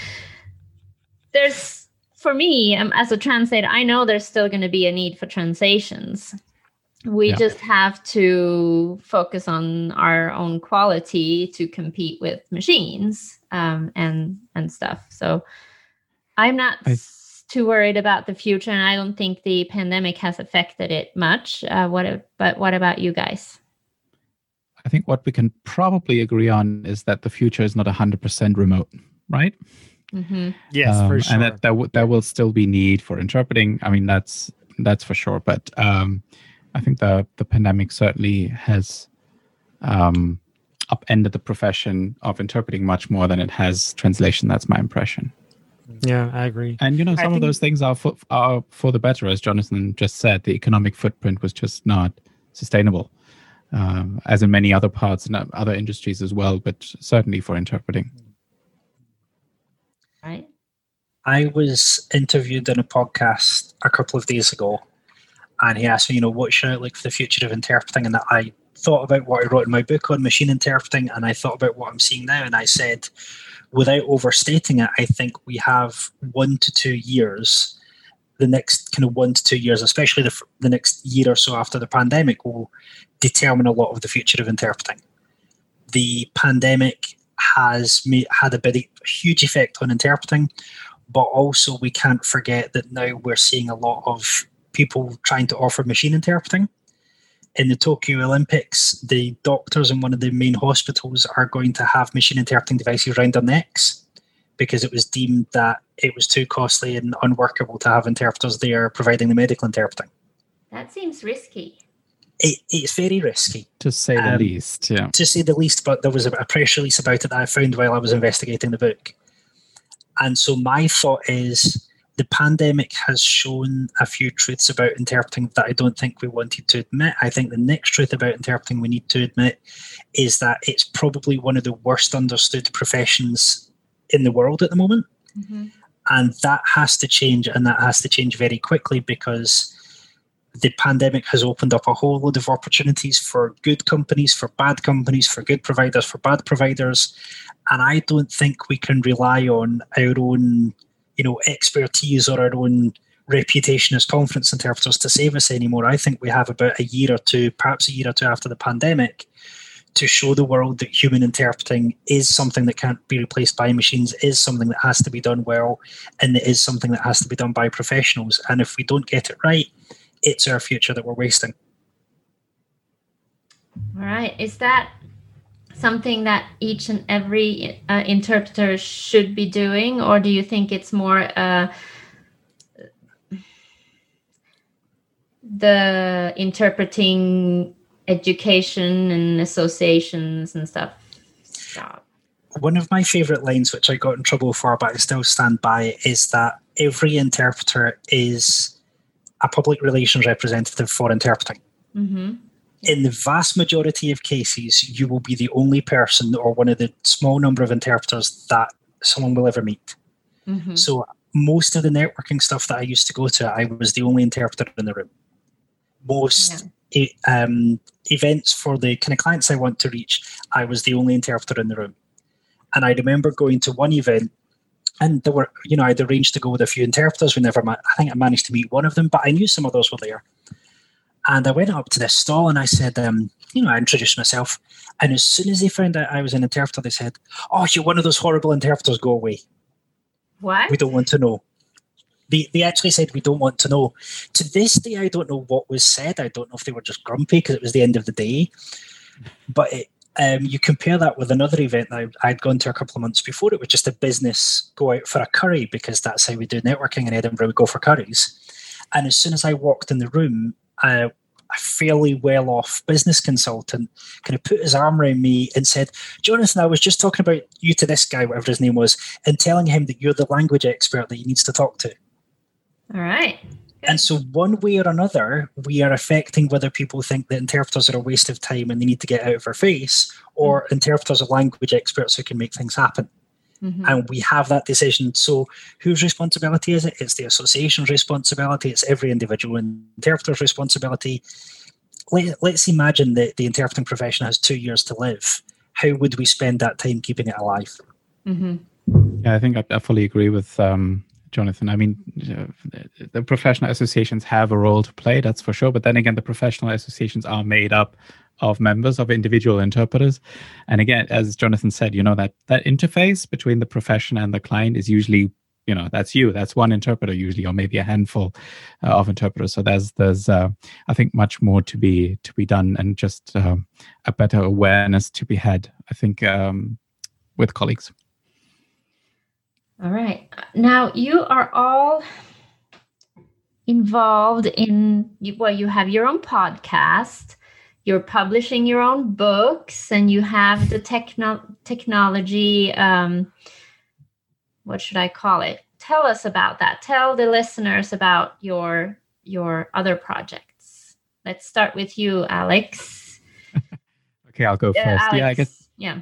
for me, as a translator, I know there's still going to be a need for translations. We just have to focus on our own quality to compete with machines and stuff. So I'm not too worried about the future, and I don't think the pandemic has affected it much. But what about you guys? I think what we can probably agree on is that the future is not 100% remote, right? Mm-hmm. Yes, for sure. And that there will still be need for interpreting. I mean, that's for sure. But I think the pandemic certainly has upended the profession of interpreting much more than it has translation. That's my impression. Yeah, I agree. And some of those things are for the better, as Jonathan just said. The economic footprint was just not sustainable, as in many other parts and other industries as well, but certainly for interpreting. Right. I was interviewed in a podcast a couple of days ago, and he asked me, what's your outlook for the future of interpreting? And I thought about what I wrote in my book on machine interpreting, and I thought about what I'm seeing now, and I said, without overstating it, I think we have 1 to 2 years, the next kind of 1 to 2 years, especially the next year or so after the pandemic, will determine a lot of the future of interpreting. The pandemic has had a huge effect on interpreting, but also we can't forget that now we're seeing a lot of people trying to offer machine interpreting. In the Tokyo Olympics, the doctors in one of the main hospitals are going to have machine interpreting devices around their necks because it was deemed that it was too costly and unworkable to have interpreters there providing the medical interpreting. That seems risky. It's very risky. To say the least, yeah. To say the least, but there was a press release about it that I found while I was investigating the book. And so my thought is, the pandemic has shown a few truths about interpreting that I don't think we wanted to admit. I think the next truth about interpreting we need to admit is that it's probably one of the worst understood professions in the world at the moment. Mm-hmm. And that has to change, and that has to change very quickly, because the pandemic has opened up a whole load of opportunities for good companies, for bad companies, for good providers, for bad providers. And I don't think we can rely on our own expertise or our own reputation as conference interpreters to save us anymore. I think we have about a year or two, perhaps a year or two after the pandemic, to show the world that human interpreting is something that can't be replaced by machines, is something that has to be done well, and it is something that has to be done by professionals. And if we don't get it right, it's our future that we're wasting. All right. Is that something that each and every interpreter should be doing, or do you think it's more the interpreting education and associations and stuff? One of my favorite lines, which I got in trouble for, but I still stand by, is that every interpreter is a public relations representative for interpreting. Mm-hmm. In the vast majority of cases, you will be the only person or one of the small number of interpreters that someone will ever meet. Mm-hmm. So most of the networking stuff that I used to go to, I was the only interpreter in the room. Most events for the kind of clients I want to reach, I was the only interpreter in the room. And I remember going to one event, and there were, I'd arranged to go with a few interpreters. I think I managed to meet one of them, but I knew some others were there. And I went up to this stall and I said, I introduced myself. And as soon as they found out I was an interpreter, they said, "Oh, you're one of those horrible interpreters, go away. What? We don't want to know." They actually said, "We don't want to know." To this day, I don't know what was said. I don't know if they were just grumpy because it was the end of the day. But you compare that with another event that I'd gone to a couple of months before. It was just a business go out for a curry, because that's how we do networking in Edinburgh. We go for curries. And as soon as I walked in the room, a fairly well-off business consultant kind of put his arm around me and said, "Jonathan, I was just talking about you to this guy," whatever his name was, and telling him that you're the language expert that he needs to talk to. All right. And so one way or another, we are affecting whether people think that interpreters are a waste of time and they need to get out of our face, or interpreters are language experts who can make things happen. Mm-hmm. And we have that decision. So whose responsibility is it? It's the association's responsibility. It's every individual interpreter's responsibility. Let's imagine that the interpreting profession has 2 years to live. How would we spend that time keeping it alive? Mm-hmm. Yeah, I think I fully agree with Jonathan. I mean, the professional associations have a role to play, that's for sure. But then again, the professional associations are made up of members of individual interpreters. And again, as Jonathan said, that interface between the profession and the client is usually, that's one interpreter usually, or maybe a handful of interpreters. So there's I think much more to be done, and just a better awareness to be had, I think, with colleagues. All right. Now, you are all involved in, you have your own podcast, you're publishing your own books, and you have the technology, what should I call it? Tell us about that. Tell the listeners about your other projects. Let's start with you, Alex. Okay, I'll go first. Alex, yeah, I guess. Yeah.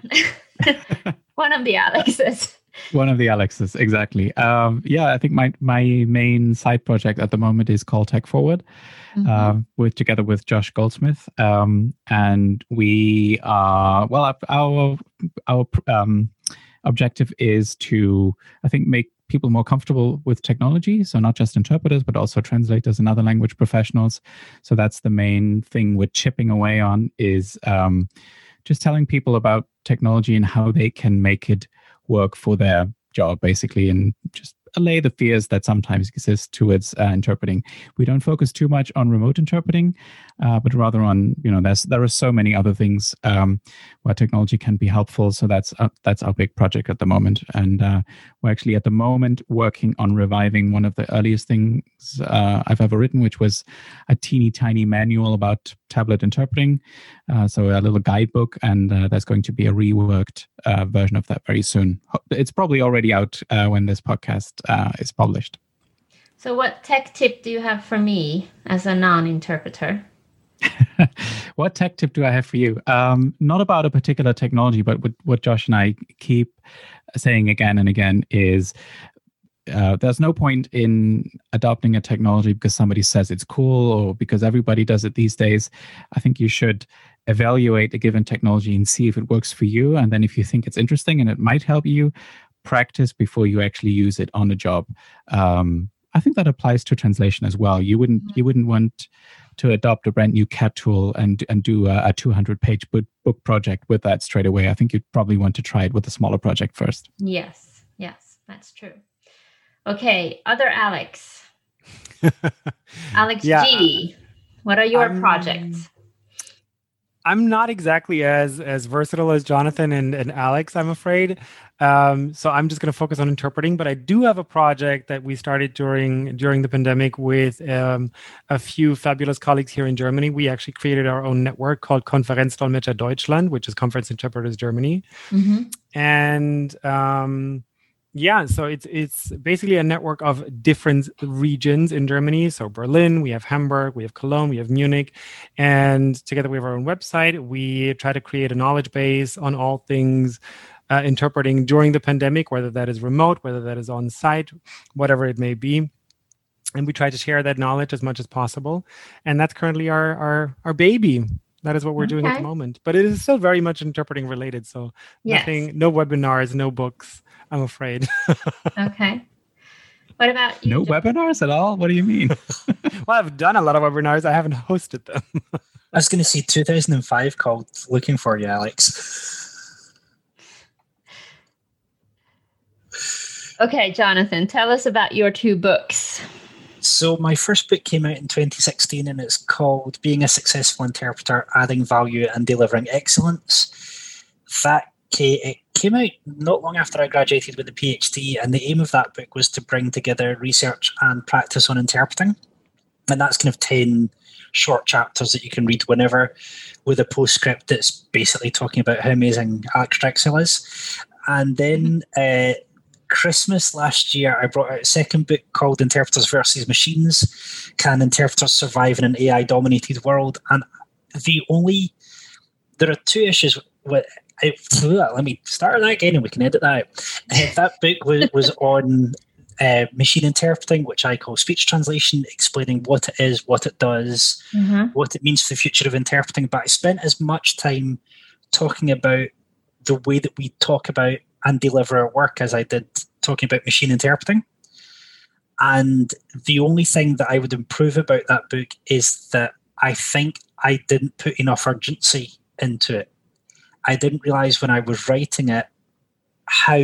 One of the Alexes. One of the Alexes, exactly. I think my main side project at the moment is called Tech Forward, together with Josh Goldsmith, and we are our objective is to, I think, make people more comfortable with technology. So not just interpreters, but also translators and other language professionals. So that's the main thing we're chipping away on, is just telling people about technology and how they can make it work for their job, basically, and just allay the fears that sometimes exist towards interpreting. We don't focus too much on remote interpreting, but rather on, there are so many other things where technology can be helpful. So that's our big project at the moment. And we're actually at the moment working on reviving one of the earliest things I've ever written, which was a teeny tiny manual about tablet interpreting. So a little guidebook, and there's going to be a reworked version of that very soon. It's probably already out when this podcast is published. So what tech tip do you have for me as a non-interpreter? What tech tip do I have for you? Not about a particular technology, but what Josh and I keep saying again and again is there's no point in adopting a technology because somebody says it's cool or because everybody does it these days. I think you should evaluate a given technology and see if it works for you. And then if you think it's interesting and it might help you, practice before you actually use it on a job. I think that applies to translation as well. You wouldn't want to adopt a brand new CAT tool and do a 200-page book project with that straight away. I think you'd probably want to try it with a smaller project first. Yes, that's true. Okay, other Alex. Alex G. What are your projects? I'm not exactly as versatile as Jonathan and Alex, I'm afraid. So I'm just going to focus on interpreting. But I do have a project that we started during the pandemic with a few fabulous colleagues here in Germany. We actually created our own network called Konferenzdolmetscher Deutschland, which is Conference Interpreters Germany. Mm-hmm. And so it's basically a network of different regions in Germany. So Berlin, we have Hamburg, we have Cologne, we have Munich. And together we have our own website. We try to create a knowledge base on all things interpreting during the pandemic, whether that is remote, whether that is on site, whatever it may be. And we try to share that knowledge as much as possible. And that's currently our baby. That is what we're doing at the moment. But it is still very much interpreting related. So nothing, no webinars, no books, I'm afraid. Okay. What about you? No webinars at all? What do you mean? Well, I've done a lot of webinars. I haven't hosted them. I was going to say 2005 called Looking for You, Alex. Okay, Jonathan, tell us about your 2 books. So my first book came out in 2016 and it's called Being a Successful Interpreter, Adding Value and Delivering Excellence. It came out not long after I graduated with a PhD, and the aim of that book was to bring together research and practice on interpreting. And that's kind of 10 short chapters that you can read whenever, with a postscript that's basically talking about how amazing Alex Drexel is. And then Christmas last year, I brought out a second book called Interpreters versus Machines. Can interpreters survive in an AI-dominated world? And there are 2 issues with let me start that again and we can edit that out. That book was on machine interpreting, which I call speech translation, explaining what it is, what it does, what it means for the future of interpreting. But I spent as much time talking about the way that we talk about and deliver our work as I did talking about machine interpreting. And the only thing that I would improve about that book is that I think I didn't put enough urgency into it. I didn't realize when I was writing it how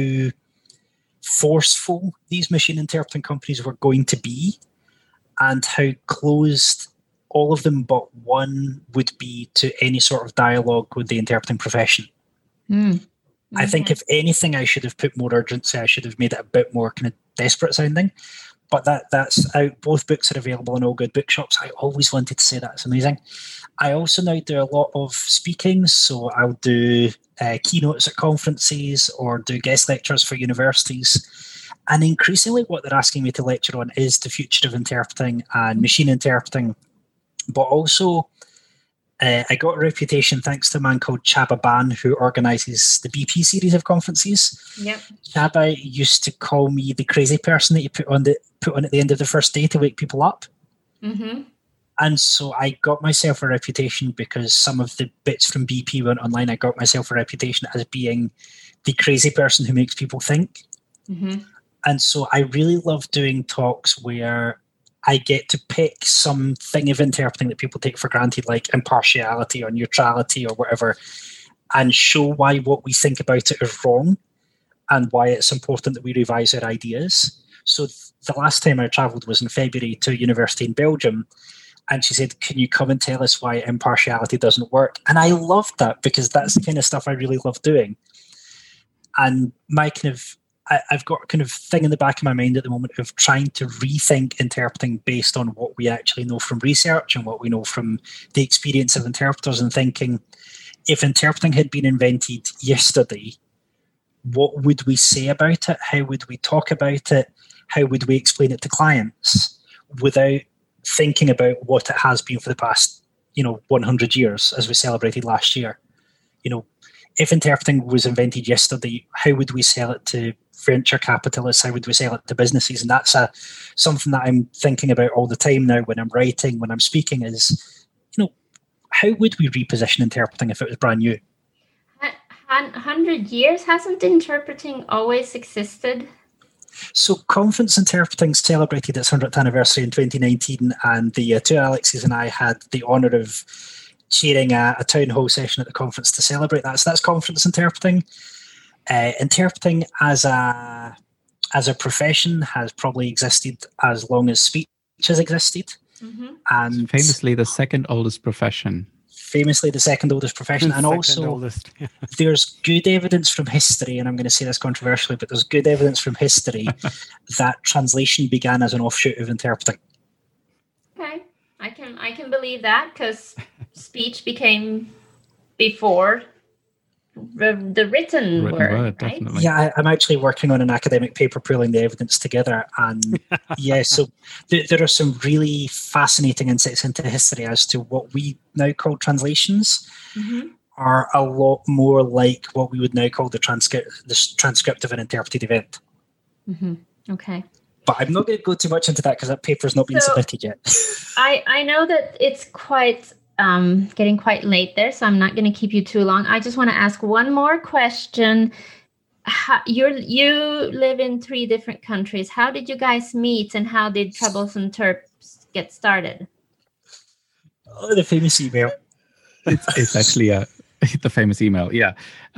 forceful these machine interpreting companies were going to be and how closed all of them but one would be to any sort of dialogue with the interpreting profession. I think if anything, I should have put more urgency. I should have made it a bit more kind of desperate sounding. But that's out. Both books are available in all good bookshops. I always wanted to say that. It's amazing. I also now do a lot of speaking. So I'll do keynotes at conferences or do guest lectures for universities. And increasingly what they're asking me to lecture on is the future of interpreting and machine interpreting. But also I got a reputation thanks to a man called Chaba Ban, who organises the BP series of conferences. Yep. Chaba used to call me the crazy person that you put on at the end of the first day to wake people up. Mm-hmm. And so I got myself a reputation because some of the bits from BP went online. I got myself a reputation as being the crazy person who makes people think. Mm-hmm. And so I really love doing talks where I get to pick something of interpreting that people take for granted, like impartiality or neutrality or whatever, and show why what we think about it is wrong and why it's important that we revise our ideas. So the last time I travelled was in February to a university in Belgium, and she said, "Can you come and tell us why impartiality doesn't work?" And I loved that because that's the kind of stuff I really love doing. And I've got a kind of thing in the back of my mind at the moment of trying to rethink interpreting based on what we actually know from research and what we know from the experience of interpreters, and thinking, if interpreting had been invented yesterday, what would we say about it? How would we talk about it? How would we explain it to clients without thinking about what it has been for the past, 100 years, as we celebrated last year? If interpreting was invented yesterday, how would we sell it to venture capitalists? How would we sell it to businesses? And that's something that I'm thinking about all the time now when I'm writing, when I'm speaking, is, how would we reposition interpreting if it was brand new? 100 years? Hasn't interpreting always existed? So conference interpreting celebrated its 100th anniversary in 2019, and the two Alexes and I had the honour of chairing a town hall session at the conference to celebrate that. So that's conference interpreting. Interpreting as a profession has probably existed as long as speech has existed. Mm-hmm. And famously the second oldest profession. And also there's good evidence from history, and I'm going to say this controversially, but there's good evidence from history that translation began as an offshoot of interpreting. Okay, I can believe that, because speech became before the written word, right? Definitely. Yeah, I'm actually working on an academic paper pulling the evidence together, and so there are some really fascinating insights into history as to what we now call translations. Mm-hmm. are a lot more like what we would now call the transcriptive and interpreted event. Mm-hmm. Okay. But I'm not going to go too much into that because that paper's not been submitted yet. I know that it's quite getting quite late there, so I'm not going to keep you too long. I just want to ask one more question. You live in 3 different countries. How did you guys meet, and how did Troublesome Terps get started? Oh, the famous email. It's actually the famous email. Yeah.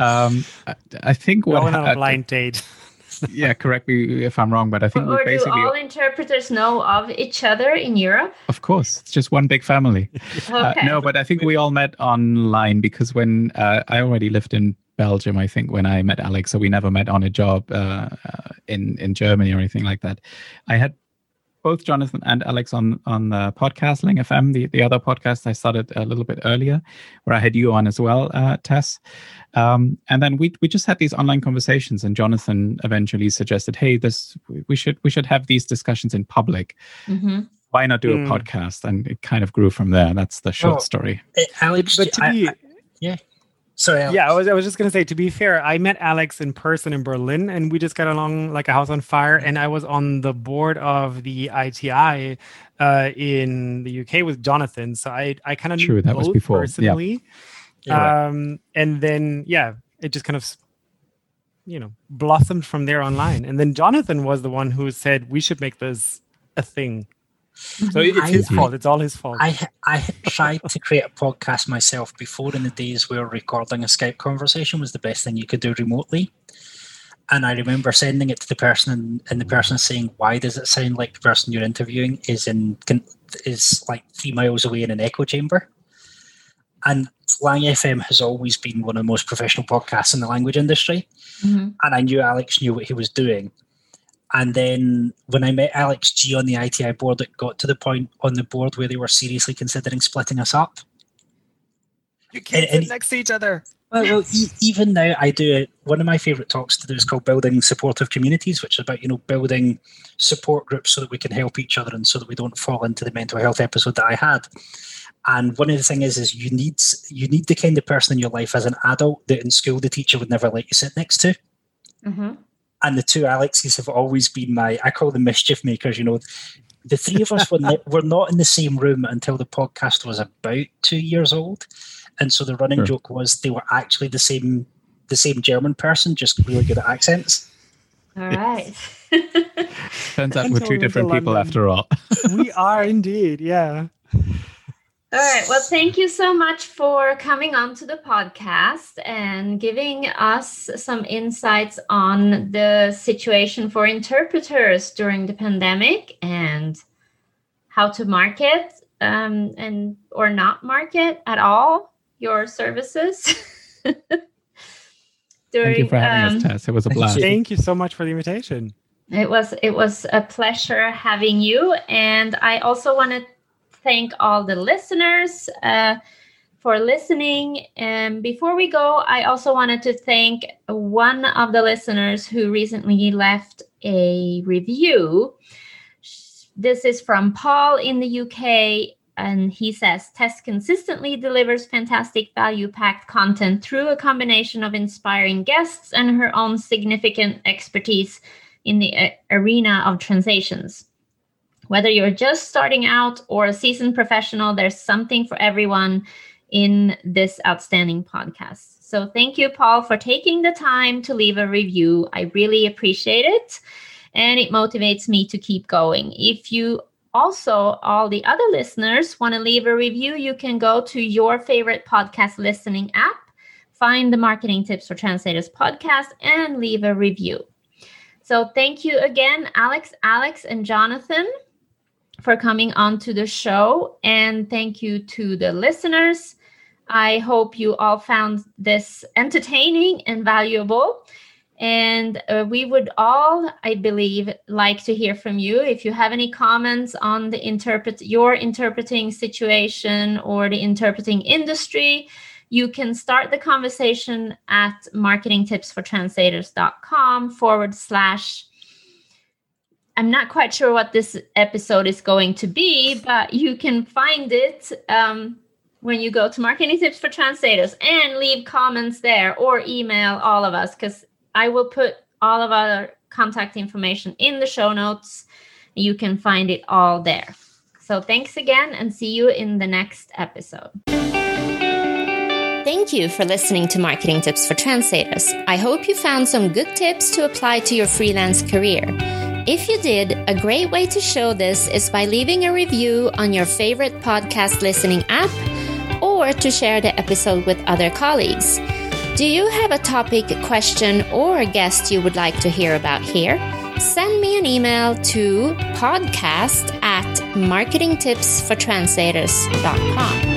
I think what going on a blind date. Yeah, correct me if I'm wrong, but I think or basically... do all interpreters know of each other in Europe? Of course, it's just one big family. Okay. No, but I think we all met online because when I already lived in Belgium, I think, when I met Alex, so we never met on a job in Germany or anything like that. I had both Jonathan and Alex on the podcast, Ling FM, the other podcast I started a little bit earlier, where I had you on as well, Tess. And then we just had these online conversations, and Jonathan eventually suggested, "Hey, we should have these discussions in public. Mm-hmm. Why not do a podcast?" And it kind of grew from there. That's the short story. Alex, But yeah. Sorry, Alex. Yeah, I was just going to say, to be fair, I met Alex in person in Berlin, and we just got along like a house on fire. And I was on the board of the ITI in the UK with Jonathan. So I kind of knew both before. personally. Yeah. And then, it just kind of, blossomed from there online. And then Jonathan was the one who said, we should make this a thing. So it's his fault. It's all his fault. I had tried to create a podcast myself before, in the days where recording a Skype conversation was the best thing you could do remotely. And I remember sending it to the person, and the person saying, "Why does it sound like the person you're interviewing is like 3 miles away in an echo chamber?" And Lang FM has always been one of the most professional podcasts in the language industry. Mm-hmm. And I knew Alex knew what he was doing. And then when I met Alex G on the ITI board, it got to the point on the board where they were seriously considering splitting us up. You can't sit next to each other. Well, even now I do it. One of my favourite talks to do is called Building Supportive Communities, which is about, building support groups so that we can help each other and so that we don't fall into the mental health episode that I had. And one of the things is you need the kind of person in your life as an adult that in school the teacher would never let you sit next to. Mm-hmm. And the 2 Alexes have always been I call them mischief makers. The 3 of us were not in the same room until the podcast was about 2 years old. And so the running joke was they were actually the same German person, just really good at accents. All right. Turns out we're 2 different people after all. We are indeed, yeah. All right. Well, thank you so much for coming on to the podcast and giving us some insights on the situation for interpreters during the pandemic and how to market and or not market at all your services. Thank you for having us, Tess. It was a blast. Thank you so much for the invitation. It was a pleasure having you, and I also want to thank all the listeners for listening. And before we go, I also wanted to thank one of the listeners who recently left a review. This is from Paul in the UK, and he says, Tess consistently delivers fantastic value-packed content through a combination of inspiring guests and her own significant expertise in the arena of translations. Whether you're just starting out or a seasoned professional, there's something for everyone in this outstanding podcast. So thank you, Paul, for taking the time to leave a review. I really appreciate it, and it motivates me to keep going. If you also, all the other listeners, want to leave a review, you can go to your favorite podcast listening app, find the Marketing Tips for Translators podcast, and leave a review. So thank you again, Alex, and Jonathan, for coming on to the show. And thank you to the listeners. I hope you all found this entertaining and valuable. And we would all, I believe, like to hear from you. If you have any comments on your interpreting situation or the interpreting industry, you can start the conversation at marketingtipsfortranslators.com/. I'm not quite sure what this episode is going to be, but you can find it when you go to Marketing Tips for Translators and leave comments there or email all of us, because I will put all of our contact information in the show notes. You can find it all there. So thanks again, and see you in the next episode. Thank you for listening to Marketing Tips for Translators. I hope you found some good tips to apply to your freelance career. If you did, a great way to show this is by leaving a review on your favorite podcast listening app, or to share the episode with other colleagues. Do you have a topic, question, or a guest you would like to hear about here? Send me an email to podcast@marketingtipsfortranslators.com.